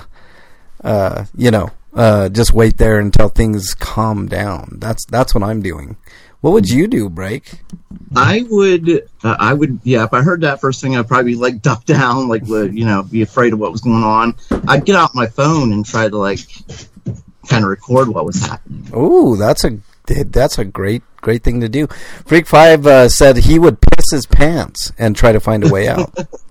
Uh, you know, uh, just wait there until things calm down. That's that's what I'm doing. What would you do, Break? I would, uh, I would, yeah. If I heard that first thing, I'd probably like duck down, like you know, be afraid of what was going on. I'd get out my phone and try to like kind of record what was happening. Ooh, that's a that's a great great thing to do. Freak Five uh, said he would piss his pants and try to find a way out.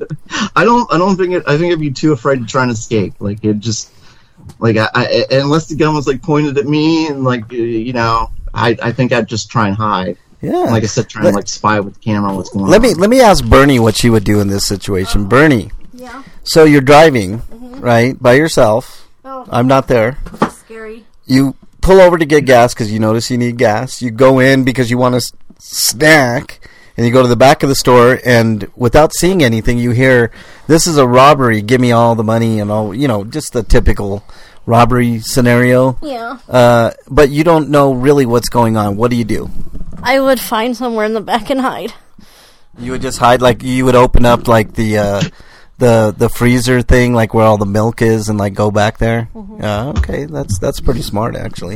I don't, I don't think it. I think I'd be too afraid to try and escape. Like it just. Like I, I, unless the gun was like pointed at me, and like you know, I, I think I'd just try and hide. Yeah, and like I said, try and like spy with the camera what's going let on. Let me let me ask Bernie what she would do in this situation. Oh. Bernie, yeah. So you're driving, mm-hmm. right, by yourself. Oh, I'm not there. That's scary. You pull over to get gas because you notice you need gas. You go in because you want a s- snack. And you go to the back of the store, and without seeing anything, you hear, "This is a robbery. Give me all the money," and all, you know, just the typical robbery scenario. Yeah. Uh, but you don't know really what's going on. What do you do? I would find somewhere in the back and hide. You would just hide, like you would open up like the uh, the the freezer thing, like where all the milk is, and like go back there. Mm-hmm. Yeah. Okay, that's that's pretty smart, actually.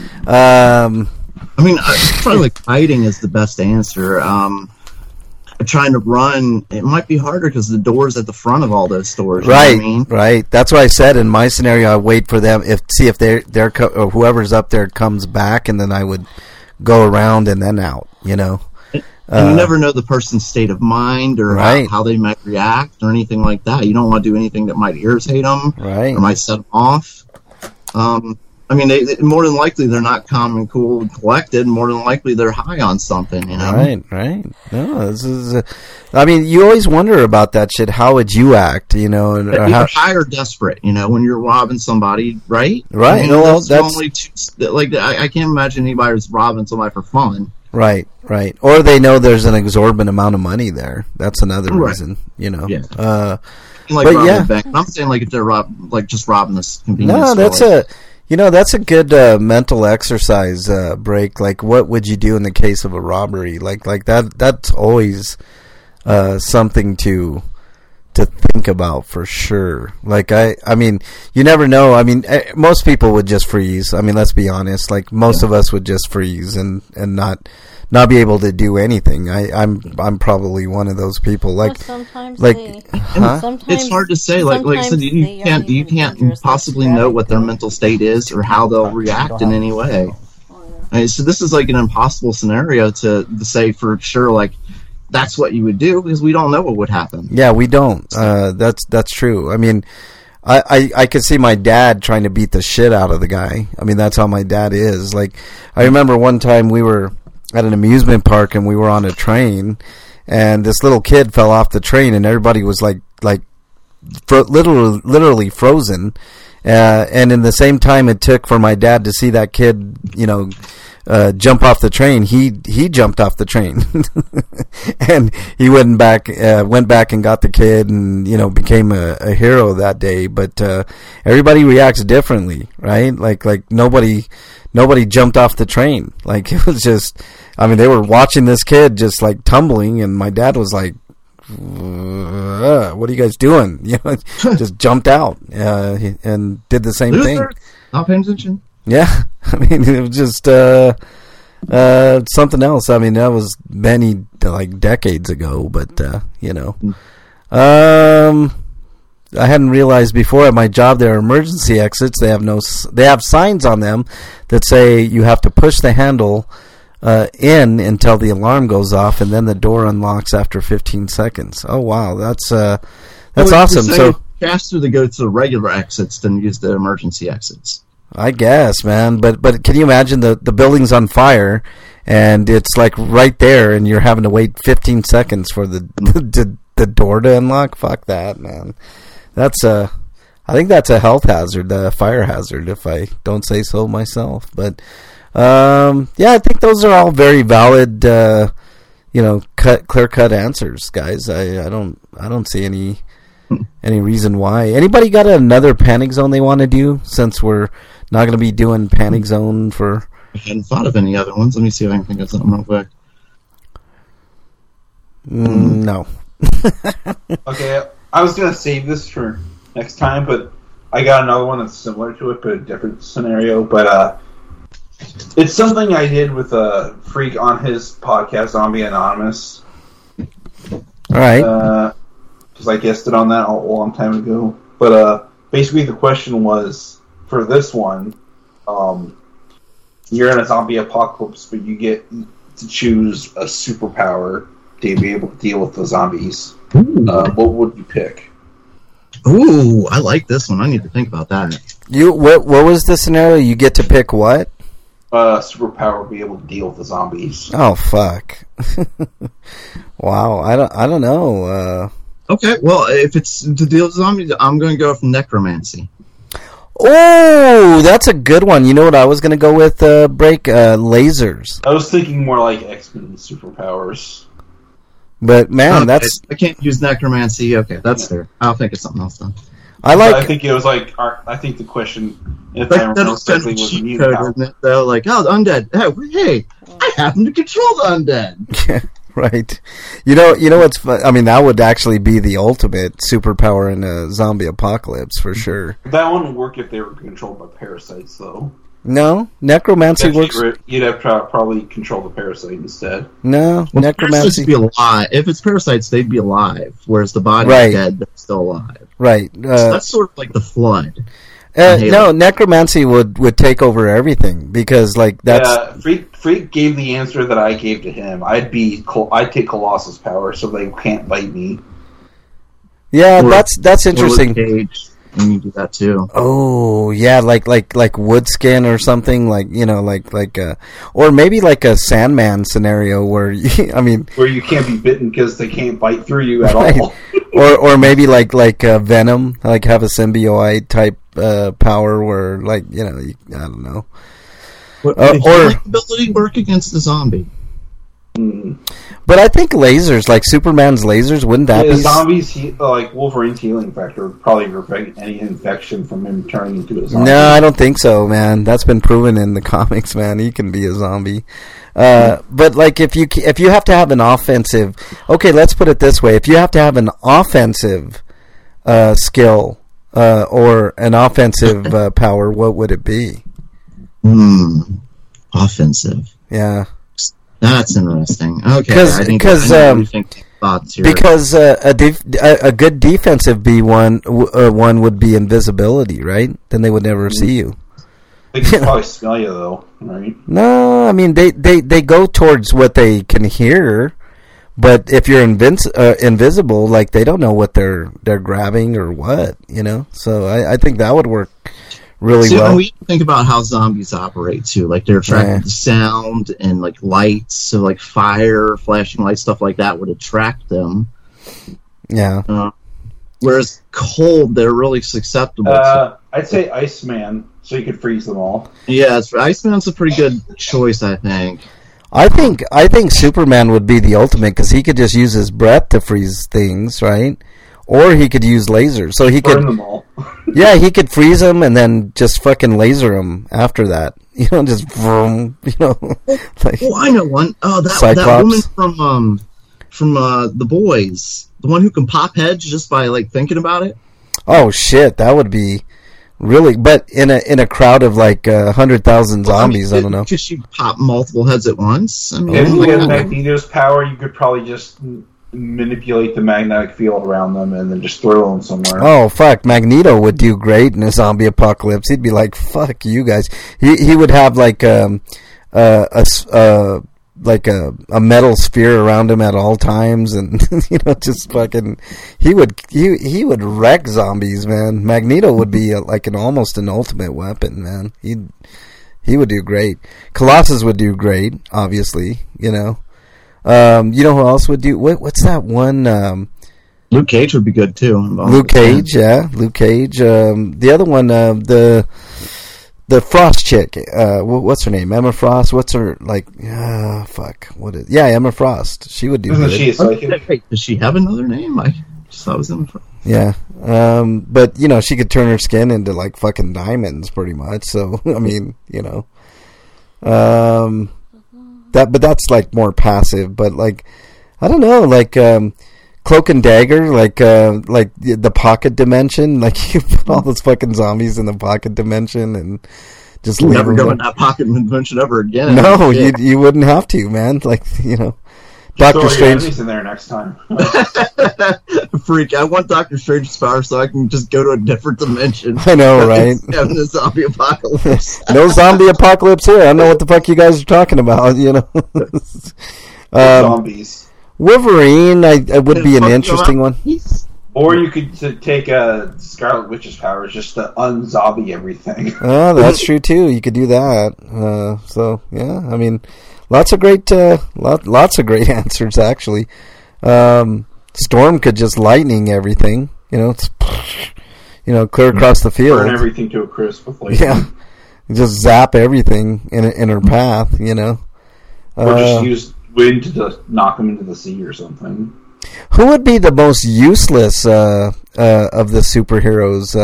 Um. I mean, probably like hiding is the best answer. Um, trying to run, it might be harder because the door's at the front of all those stores. Right, you know what I mean? Right. That's why I said in my scenario, I wait for them, if see if they're, they're co- or whoever's up there comes back, and then I would go around and then out, you know. And uh, you never know the person's state of mind or right. how, how they might react or anything like that. You don't want to do anything that might irritate them right. or might set them off. Um, I mean, they, they, more than likely they're not calm and cool and collected. More than likely they're high on something, you know? Right, right. No, this is. Uh, I mean, you always wonder about that shit. How would you act, you know? And, Either how, high or desperate, you know, when you're robbing somebody, right? Right. I mean, no, that's, that's only two, like I, I can't imagine anybody was robbing somebody for fun. Right, right. Or they know there's an exorbitant amount of money there. That's another right. reason, you know. Yeah. Uh, like but robbing yeah. a bank. I'm saying like if they're rob, like just robbing this convenience No, store, that's like, a. You know, that's a good uh, mental exercise uh, break. Like, what would you do in the case of a robbery? Like, like that. That's always uh, something to to think about for sure. Like, I, I mean, you never know. I mean, most people would just freeze. I mean, let's be honest. Like, most yeah. of us would just freeze and, and not not be able to do anything. I, I'm I'm probably one of those people. Like, sometimes like, they, huh? sometimes, it's hard to say. Like, like I said, you can't you can't possibly know what their mental state is or how they'll react in any way. I mean, so this is like an impossible scenario to, to say for sure. Like, that's what you would do because we don't know what would happen. Yeah, we don't. Uh, that's that's true. I mean, I, I, I could see my dad trying to beat the shit out of the guy. I mean, that's how my dad is. Like, I remember one time we were at an amusement park and we were on a train, and this little kid fell off the train, and everybody was like like fro- literally literally frozen. Uh, and in the same time it took for my dad to see that kid, you know, uh, jump off the train, he he jumped off the train, and he went back uh, went back and got the kid, and you know became a, a hero that day. But uh, everybody reacts differently, right? Like like nobody nobody jumped off the train. Like it was just, I mean, they were watching this kid just like tumbling, and my dad was like, Uh, what are you guys doing? You know, just jumped out uh, and did the same Loser. thing. Not paying attention. Yeah, I mean, it was just uh, uh, something else. I mean, that was many like decades ago, but uh, you know, um, I hadn't realized before at my job there are emergency exits. They have no. They have signs on them that say you have to push the handle uh, in until the alarm goes off, and then the door unlocks after fifteen seconds. Oh wow, that's uh, that's well, awesome. So faster to go to the regular exits than use the emergency exits. I guess, man. But but can you imagine the the building's on fire and it's like right there, and you're having to wait fifteen seconds for the the, the door to unlock? Fuck that, man. That's a, I think that's a health hazard, a fire hazard, if I don't say so myself. But um, yeah, I think those are all very valid, uh, you know, cut clear cut answers, guys. I, I don't I don't see any any reason why. Anybody got another Panic Zone they want to do, since we're not going to be doing Panic Zone for? I hadn't thought of any other ones. Let me see if I can think of something real quick. Mm, no. Okay, I was going to save this for next time, but I got another one that's similar to it, but a different scenario. But uh, it's something I did with a freak on his podcast, Zombie Anonymous. All right. Because uh, I guessed it on that a long time ago. But uh, basically the question was, for this one, um, you're in a zombie apocalypse, but you get to choose a superpower to be able to deal with the zombies. Uh, what would you pick? Ooh, I like this one. I need to think about that. You what? What was the scenario? You get to pick what? Uh, superpower to be able to deal with the zombies. Oh fuck! Wow, I don't. I don't know. Uh, okay, well, if it's to deal with zombies, I'm going to go with necromancy. Oh, that's a good one. You know what I was going to go with? Uh, break uh, lasers. I was thinking more like X-Men superpowers. But man, okay, that's I can't use necromancy. Okay, that's fair. I'll think of something else then. I like. I think it was like. I think the question, if like, I remember that's kind of correctly, was cheat immune code, power. isn't it? Though, like, oh, the undead. Hey, hey, I happen to control the undead. Yeah, right. You know, you know what's fun? I mean, that would actually be the ultimate superpower in a zombie apocalypse for sure. That wouldn't work if they were controlled by parasites, though. No, necromancy works. You'd have to probably control the parasite instead. No, well, necromancy. Be alive. If it's parasites, they'd be alive, whereas the body's right. dead, they're still alive. Right. Uh, so that's sort of like the flood. Uh, no, necromancy would, would take over everything because, like, that's. Yeah, Freak, Freak gave the answer that I gave to him. I'd be, I'd take Colossus power, so they can't bite me. Yeah, or, that's that's interesting. Cage, and you do that too. Oh, yeah, like like like wood skin or something, like you know, like like uh, or maybe like a Sandman scenario where you, I mean, where you can't be bitten because they can't bite through you at right. all. or or maybe like like uh, Venom, like have a symbiote type uh, power where like you know, you, I don't know. What, uh, or ability work against the zombie. Mm. But I think lasers, like Superman's lasers, wouldn't that yeah, be zombies? He, like Wolverine's healing factor would probably prevent any infection from him turning into a zombie. No, I don't think so, man. That's been proven in the comics, man. He can be a zombie. Uh, mm. But like, if you if you have to have an offensive, okay, let's put it this way: if you have to have an offensive uh, skill uh, or an offensive uh, power, what would it be? Hmm. Offensive. Yeah. That's interesting. Okay, Cause, I think, cause, I um, think thoughts here. because uh, a, def- a a good defensive B one uh, one would be invisibility, right? Then they would never mm-hmm. see you. They can probably smell you though, right? No, I mean they, they, they go towards what they can hear, but if you're invinci- uh, invisible, like they don't know what they're they're grabbing or what, you know. So I, I think that would work really See, well. We think about how zombies operate too. Like they're attracted yeah. to sound and like lights, so like fire, flashing lights, stuff like that would attract them. Yeah. Uh, whereas cold, they're really susceptible. Uh, to. I'd say Iceman, so you could freeze them all. Yeah, it's, Iceman's a pretty good choice, I think. I think I think Superman would be the ultimate because he could just use his breath to freeze things, right? Or he could use lasers, so he Burn could. them all. Yeah, he could freeze them and then just fucking laser them after that. You know, just vroom. You know, like oh, I know one. Oh, that Cyclops. that woman from um from uh, The Boys, the one who can pop heads just by like thinking about it. Oh shit, that would be really. But in a in a crowd of like a uh, hundred thousand zombies, well, I, mean, I don't know. Could she pop multiple heads at once? I mean, if you like, had Magneto's power, you could probably just manipulate the magnetic field around them and then just throw them somewhere. Oh fuck, Magneto would do great in a zombie apocalypse. He'd be like, "Fuck you guys." He he would have like um uh, a uh like a a metal sphere around him at all times, and you know, just fucking. He would he he would wreck zombies, man. Magneto would be a, like an almost an ultimate weapon, man. He he would do great. Colossus would do great, obviously. You know. Um, you know who else would do? What, what's that one? Um, Luke Cage would be good too. Luke Cage, yeah, Luke Cage. Um, the other one, uh, the the Frost chick. Uh, what's her name? Emma Frost. What's her like? Uh, fuck. What is? Yeah, Emma Frost. She would do. Isn't good. she a psychic? Wait, does she have another name? I just thought it was Emma Frost. Yeah, um, but you know, she could turn her skin into like fucking diamonds, pretty much. So I mean, you know, um. That, but that's like more passive. But like, I don't know, like um, Cloak and Dagger, like uh, like the, the pocket dimension. Like you put all those fucking zombies in the pocket dimension and just You leave never them go in that pocket dimension ever again. No, Yeah. you you wouldn't have to, man. Like you know, Just Doctor throw your Strange. enemies in there next time. Freak! I want Doctor Strange's power so I can just go to a different dimension. I know, right? Instead of the zombie apocalypse. No zombie apocalypse here. I don't know what the fuck you guys are talking about. You know, um, Zombies. Wolverine, I, I would be an Fuck interesting one. zombies. Or you could t- take uh, Scarlet Witch's powers just to unzombie everything. Oh, that's true too. You could do that. Uh, so yeah, I mean, lots of great, uh, lot, lots of great answers actually. Um, Storm could just lightning everything. You know, it's, you know, clear across the field. Burn everything to a crisp with lightning. Yeah, just zap everything in in her path. You know, Or uh, just use wind to just knock them into the sea or something. who would be the most useless uh, uh, of the superheroes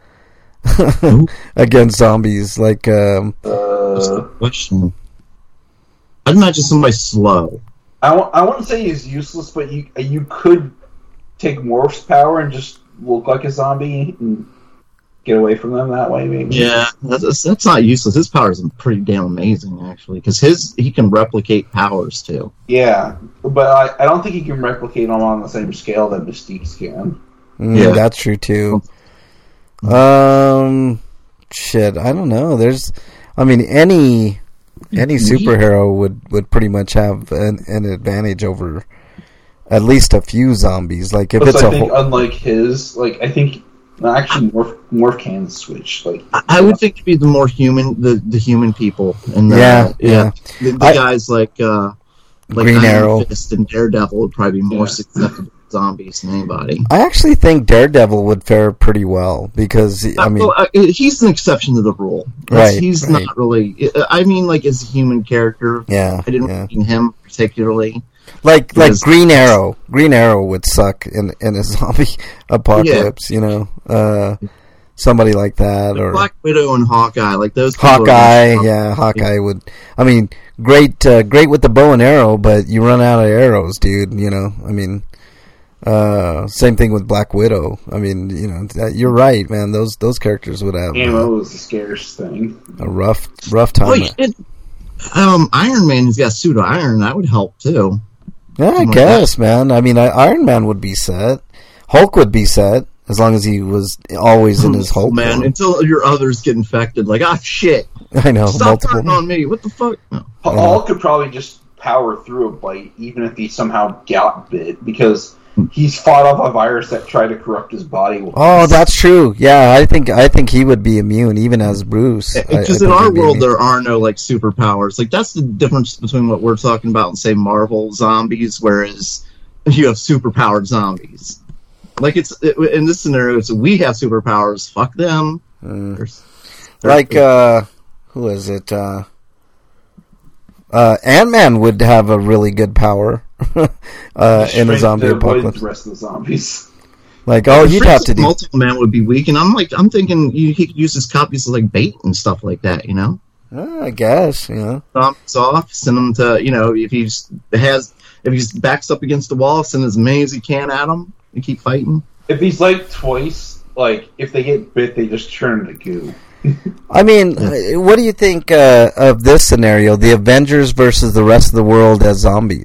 uh, against zombies? Like, um, That's Uh, the question. I'd imagine somebody slow. I, w- I wouldn't say he's useless, but you you could take Morph's power and just look like a zombie and get away from them that way, maybe. Yeah, that's, that's not useless. His powers are pretty damn amazing, actually, because his he can replicate powers too. Yeah, but I, I don't think he can replicate them on the same scale that Mystique's can. mm, Yeah. that's true too. Um, shit, I don't know. There's, I mean, any any superhero would, would pretty much have an, an advantage over at least a few zombies. Like if Plus, it's I a think whole, unlike his, like I think no, actually Morph Morph can switch. Like I, I would think to be the more human, the, the human people, and the, Yeah, yeah. the, the I- guys like uh, like Green Iron Arrow. Fist and Daredevil would probably be more Yeah. susceptible to zombies than anybody. I actually think Daredevil would fare pretty well because I mean, well, uh, he's an exception to the rule. That's- Right, He's right. not really. I mean, like as a human character, yeah, I didn't yeah. mean him particularly. Like like Because- Green Arrow. Green Arrow would suck in in a zombie apocalypse. You know, uh, somebody like that or Black Widow and Hawkeye, like those. people are Hawkeye. not- Yeah, Hawkeye would. I mean, great, uh, great with the bow and arrow, but you run out of arrows, dude. You know, I mean, uh, same thing with Black Widow. I mean, you know, that, you're right, man. Those those characters would have uh, ammo is the scarce thing. a rough rough time. Well, it, um, Iron Man has got pseudo iron. That would help too. Yeah, I Something like guess, man. I mean, I, Iron Man would be set. Hulk would be set as long as he was always in his Hulk man, form. until your others get infected. Like, ah, shit. I know, Stop multiple. turning on me. What the fuck? No. Hulk could probably just power through a bite, even if he somehow got bit, because he's fought off a virus that tried to corrupt his body. once. Oh, that's true. Yeah, I think I think he would be immune, even as Bruce. I- I Because think in our he'd be world, immune. there are no like superpowers. Like that's the difference between what we're talking about and say Marvel zombies, whereas you have superpowered zombies. Like it's it, in this scenario, it's we have superpowers. Fuck them. Mm. There's- like uh, who is it? Uh, uh, Ant-Man would have a really good power uh, in a Strength zombie to avoid apocalypse. The rest of the zombies. Like, oh, he'd have to do. Multiple Man would be weak, and I'm like, I'm thinking you, he could use his copies as like bait and stuff like that. You know. Uh, I guess, you know. Zombies off, send him to, you know, if he's has, if he's backs up against the wall, send as many as he can at him and keep fighting. If he's like twice, like if they get bit, they just turn to goo. I mean, uh, what do you think uh, of this scenario? The Avengers versus the rest of the world as zombies.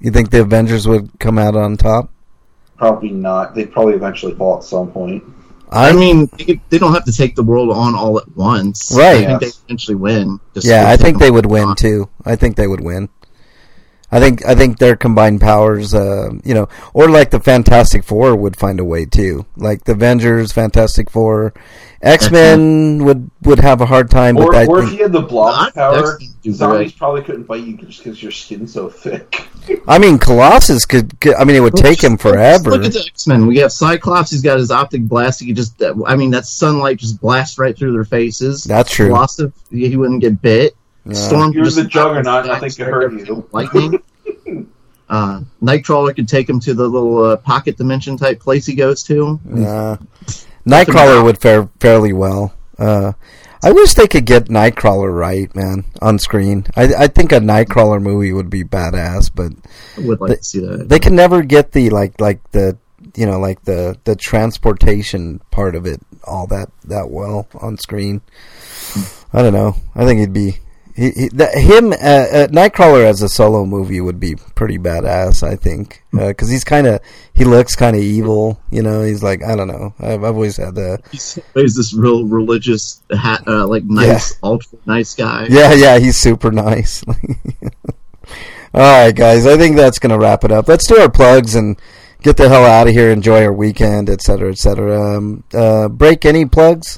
You think the Avengers would come out on top? Probably not. They'd probably eventually fall at some point. I mean, they, they don't have to take the world on all at once. Right. I think they eventually win. Just Yeah, to I take think them they would on. win too. I think they would win. I think I think their combined powers, uh, you know, or like the Fantastic Four would find a way too. Like the Avengers, Fantastic Four, X-Men would, would have a hard time. Or, but I or if think, you had the blob Not power, X-Men do zombies good. probably couldn't fight you just because your skin's so thick. I mean, Colossus could, could. I mean, it would take him Just forever. Look at the X-Men. We have Cyclops. He's got his optic blast. He could just, I mean, that sunlight just blasts right through their faces. That's true. Colossus, he wouldn't get bit. Yeah. Storm You're just the Juggernaut, nothing could hurt you. Lightning. uh, Nightcrawler could take him to the little uh, pocket dimension type place he goes to. Yeah. Nightcrawler would fare fairly well. Uh, I wish they could get Nightcrawler right, man, on screen. I, I think a Nightcrawler movie would be badass, but I would like they, to see that. they can never get the like like the you know like the, the transportation part of it all that, that well on screen. I don't know. I think it'd be he, he, the, him uh, uh, Nightcrawler as a solo movie would be pretty badass. I think because uh, he's kind of he looks kind of evil. You know, he's like I don't know. I've, I've always had the He's this real religious, hat, uh, like nice, ultra nice guy. yeah yeah he's super nice. All right, guys. I think that's gonna wrap it up. Let's do our plugs and get the hell out of here. Enjoy our weekend, et cetera, et cetera. Um, uh, break any plugs?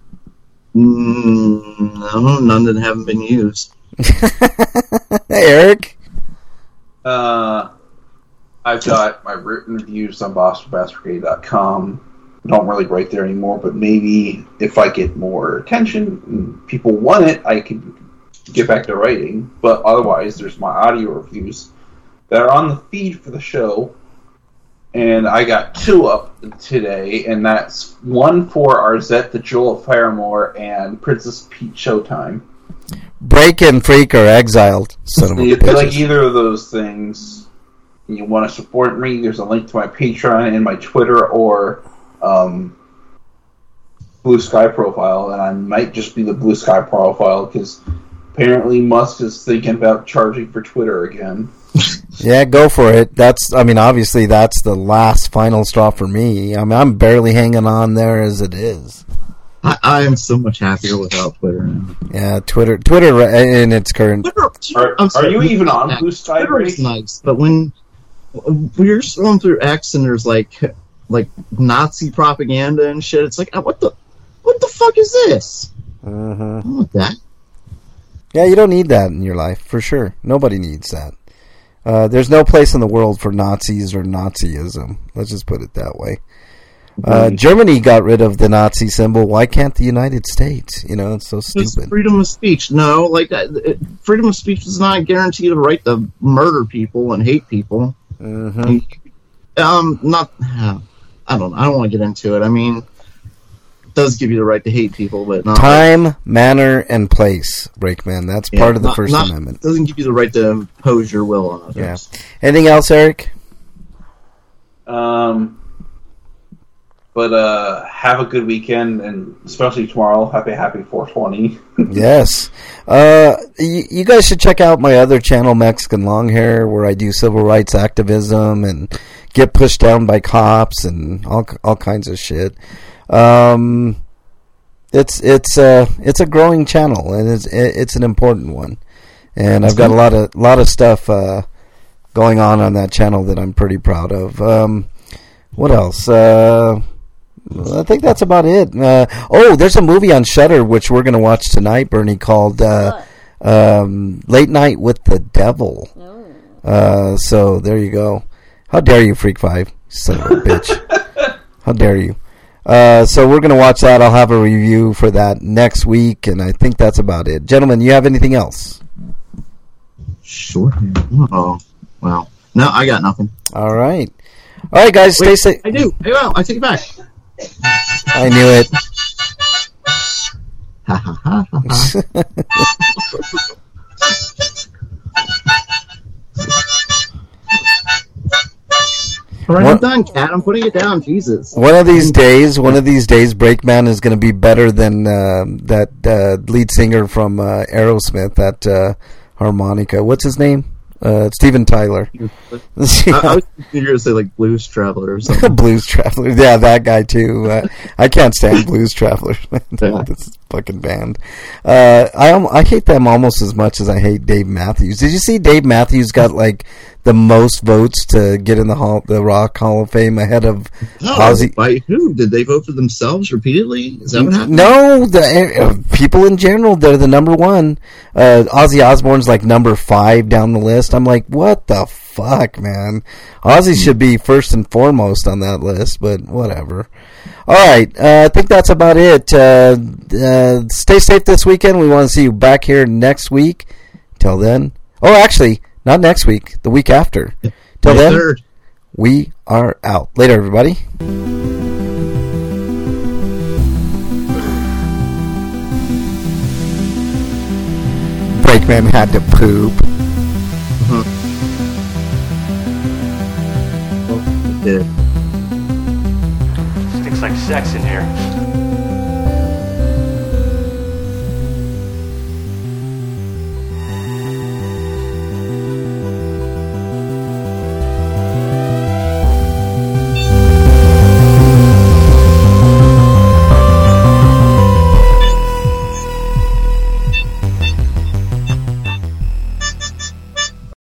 Mm, no, none that haven't been used. Hey, Eric. Uh, I've got my written reviews on boston bass brigade dot com. I don't really write there anymore, but maybe if I get more attention and people want it, I could get back to writing. But otherwise, there's my audio reviews that are on the feed for the show. And I got two up today, and that's one for Arzette the Jewel of Firemore and Princess Peach Showtime. Break and Freak or Exiled, son of a If you like bitches. either of those things, and you want to support me, there's a link to my Patreon and my Twitter or um, Blue Sky profile, and I might just be the Blue Sky profile because apparently Musk is thinking about charging for Twitter again. Yeah, go for it. That's, I mean, obviously that's the last final straw for me. I mean, I'm barely hanging on there as it is. I, I am so much happier without Twitter now. Yeah, Twitter, Twitter in its current. Are, I'm are sorry, you even on Blue Sky? Twitter Ray? is nice, but when we're scrolling through X and there's like like Nazi propaganda and shit, it's like, what the what the fuck is this? Uh-huh. I don't want that. Yeah, you don't need that in your life, for sure. Nobody needs that. Uh, there's no place in the world for Nazis or Nazism. Let's just put it that way. Uh, Germany got rid of the Nazi symbol. Why can't the United States? You know, it's so It's stupid. freedom of speech. No, like uh, it, freedom of speech does not guarantee the right to murder people and hate people. Mm-hmm. Um, not. Uh, I don't. I don't want to get into it. I mean, it does give you the right to hate people, but not Time, manner, and place, Breakman. That's yeah, part of the not- First not- Amendment. Doesn't give you the right to impose your will on others. Yeah. Anything else, Eric? Um, but uh, have a good weekend, and especially tomorrow. Happy, happy four twenty. Yes. Uh, you, you guys should check out my other channel, Mexican Longhair, where I do civil rights activism and get pushed down by cops and all all kinds of shit. Um, it's it's uh it's a growing channel, and it's it's an important one. And I've got a lot of lot of stuff uh, going on on that channel that I'm pretty proud of. Um, what else? Uh, I think that's about it. Uh, oh, there's a movie on Shudder which we're going to watch tonight, Bernie, called uh, um, Late Night with the Devil. Uh, so there you go. How dare you, Freak Five, son of a bitch! How dare you? Uh, so we're going to watch that. I'll have a review for that next week, and I think that's about it. Gentlemen, you have anything else? Sure. Oh, well. No, I got nothing. All right. All right, guys, Wait, stay safe. I do. Hey, well, I take it back. I knew it. Ha ha ha ha. All right, I'm What- done, Cat. I'm putting it down. Jesus. One of these days, one of these days, Breakman is going to be better than uh, that uh, lead singer from uh, Aerosmith, that uh, harmonica. What's his name? Uh, Steven Tyler. I, I was thinking going to say like Blues Traveler or something. Blues Traveler. Yeah, that guy too. Uh, I can't stand Blues Traveler. Yeah. This fucking band. Uh, I am, I hate them almost as much as I hate Dave Matthews. Did you see Dave Matthews got like the most votes to get in the hall, the Rock Hall of Fame ahead of Oh, Ozzy? by who? Did they vote for themselves repeatedly? Is that what happened? No, the uh, people in general, they're the number one. Uh, Ozzy Osbourne's like number five down the list. I'm like, what the fuck, man? Ozzy should be first and foremost on that list, but whatever. All right, uh, I think that's about it. Uh, uh, stay safe this weekend. We want to see you back here next week. Till then, oh, actually, not next week, the week after. Till then, third. we are out. Later, everybody. Brakeman had to poop. Uh-huh. Oh, it did. Stinks like sex in here.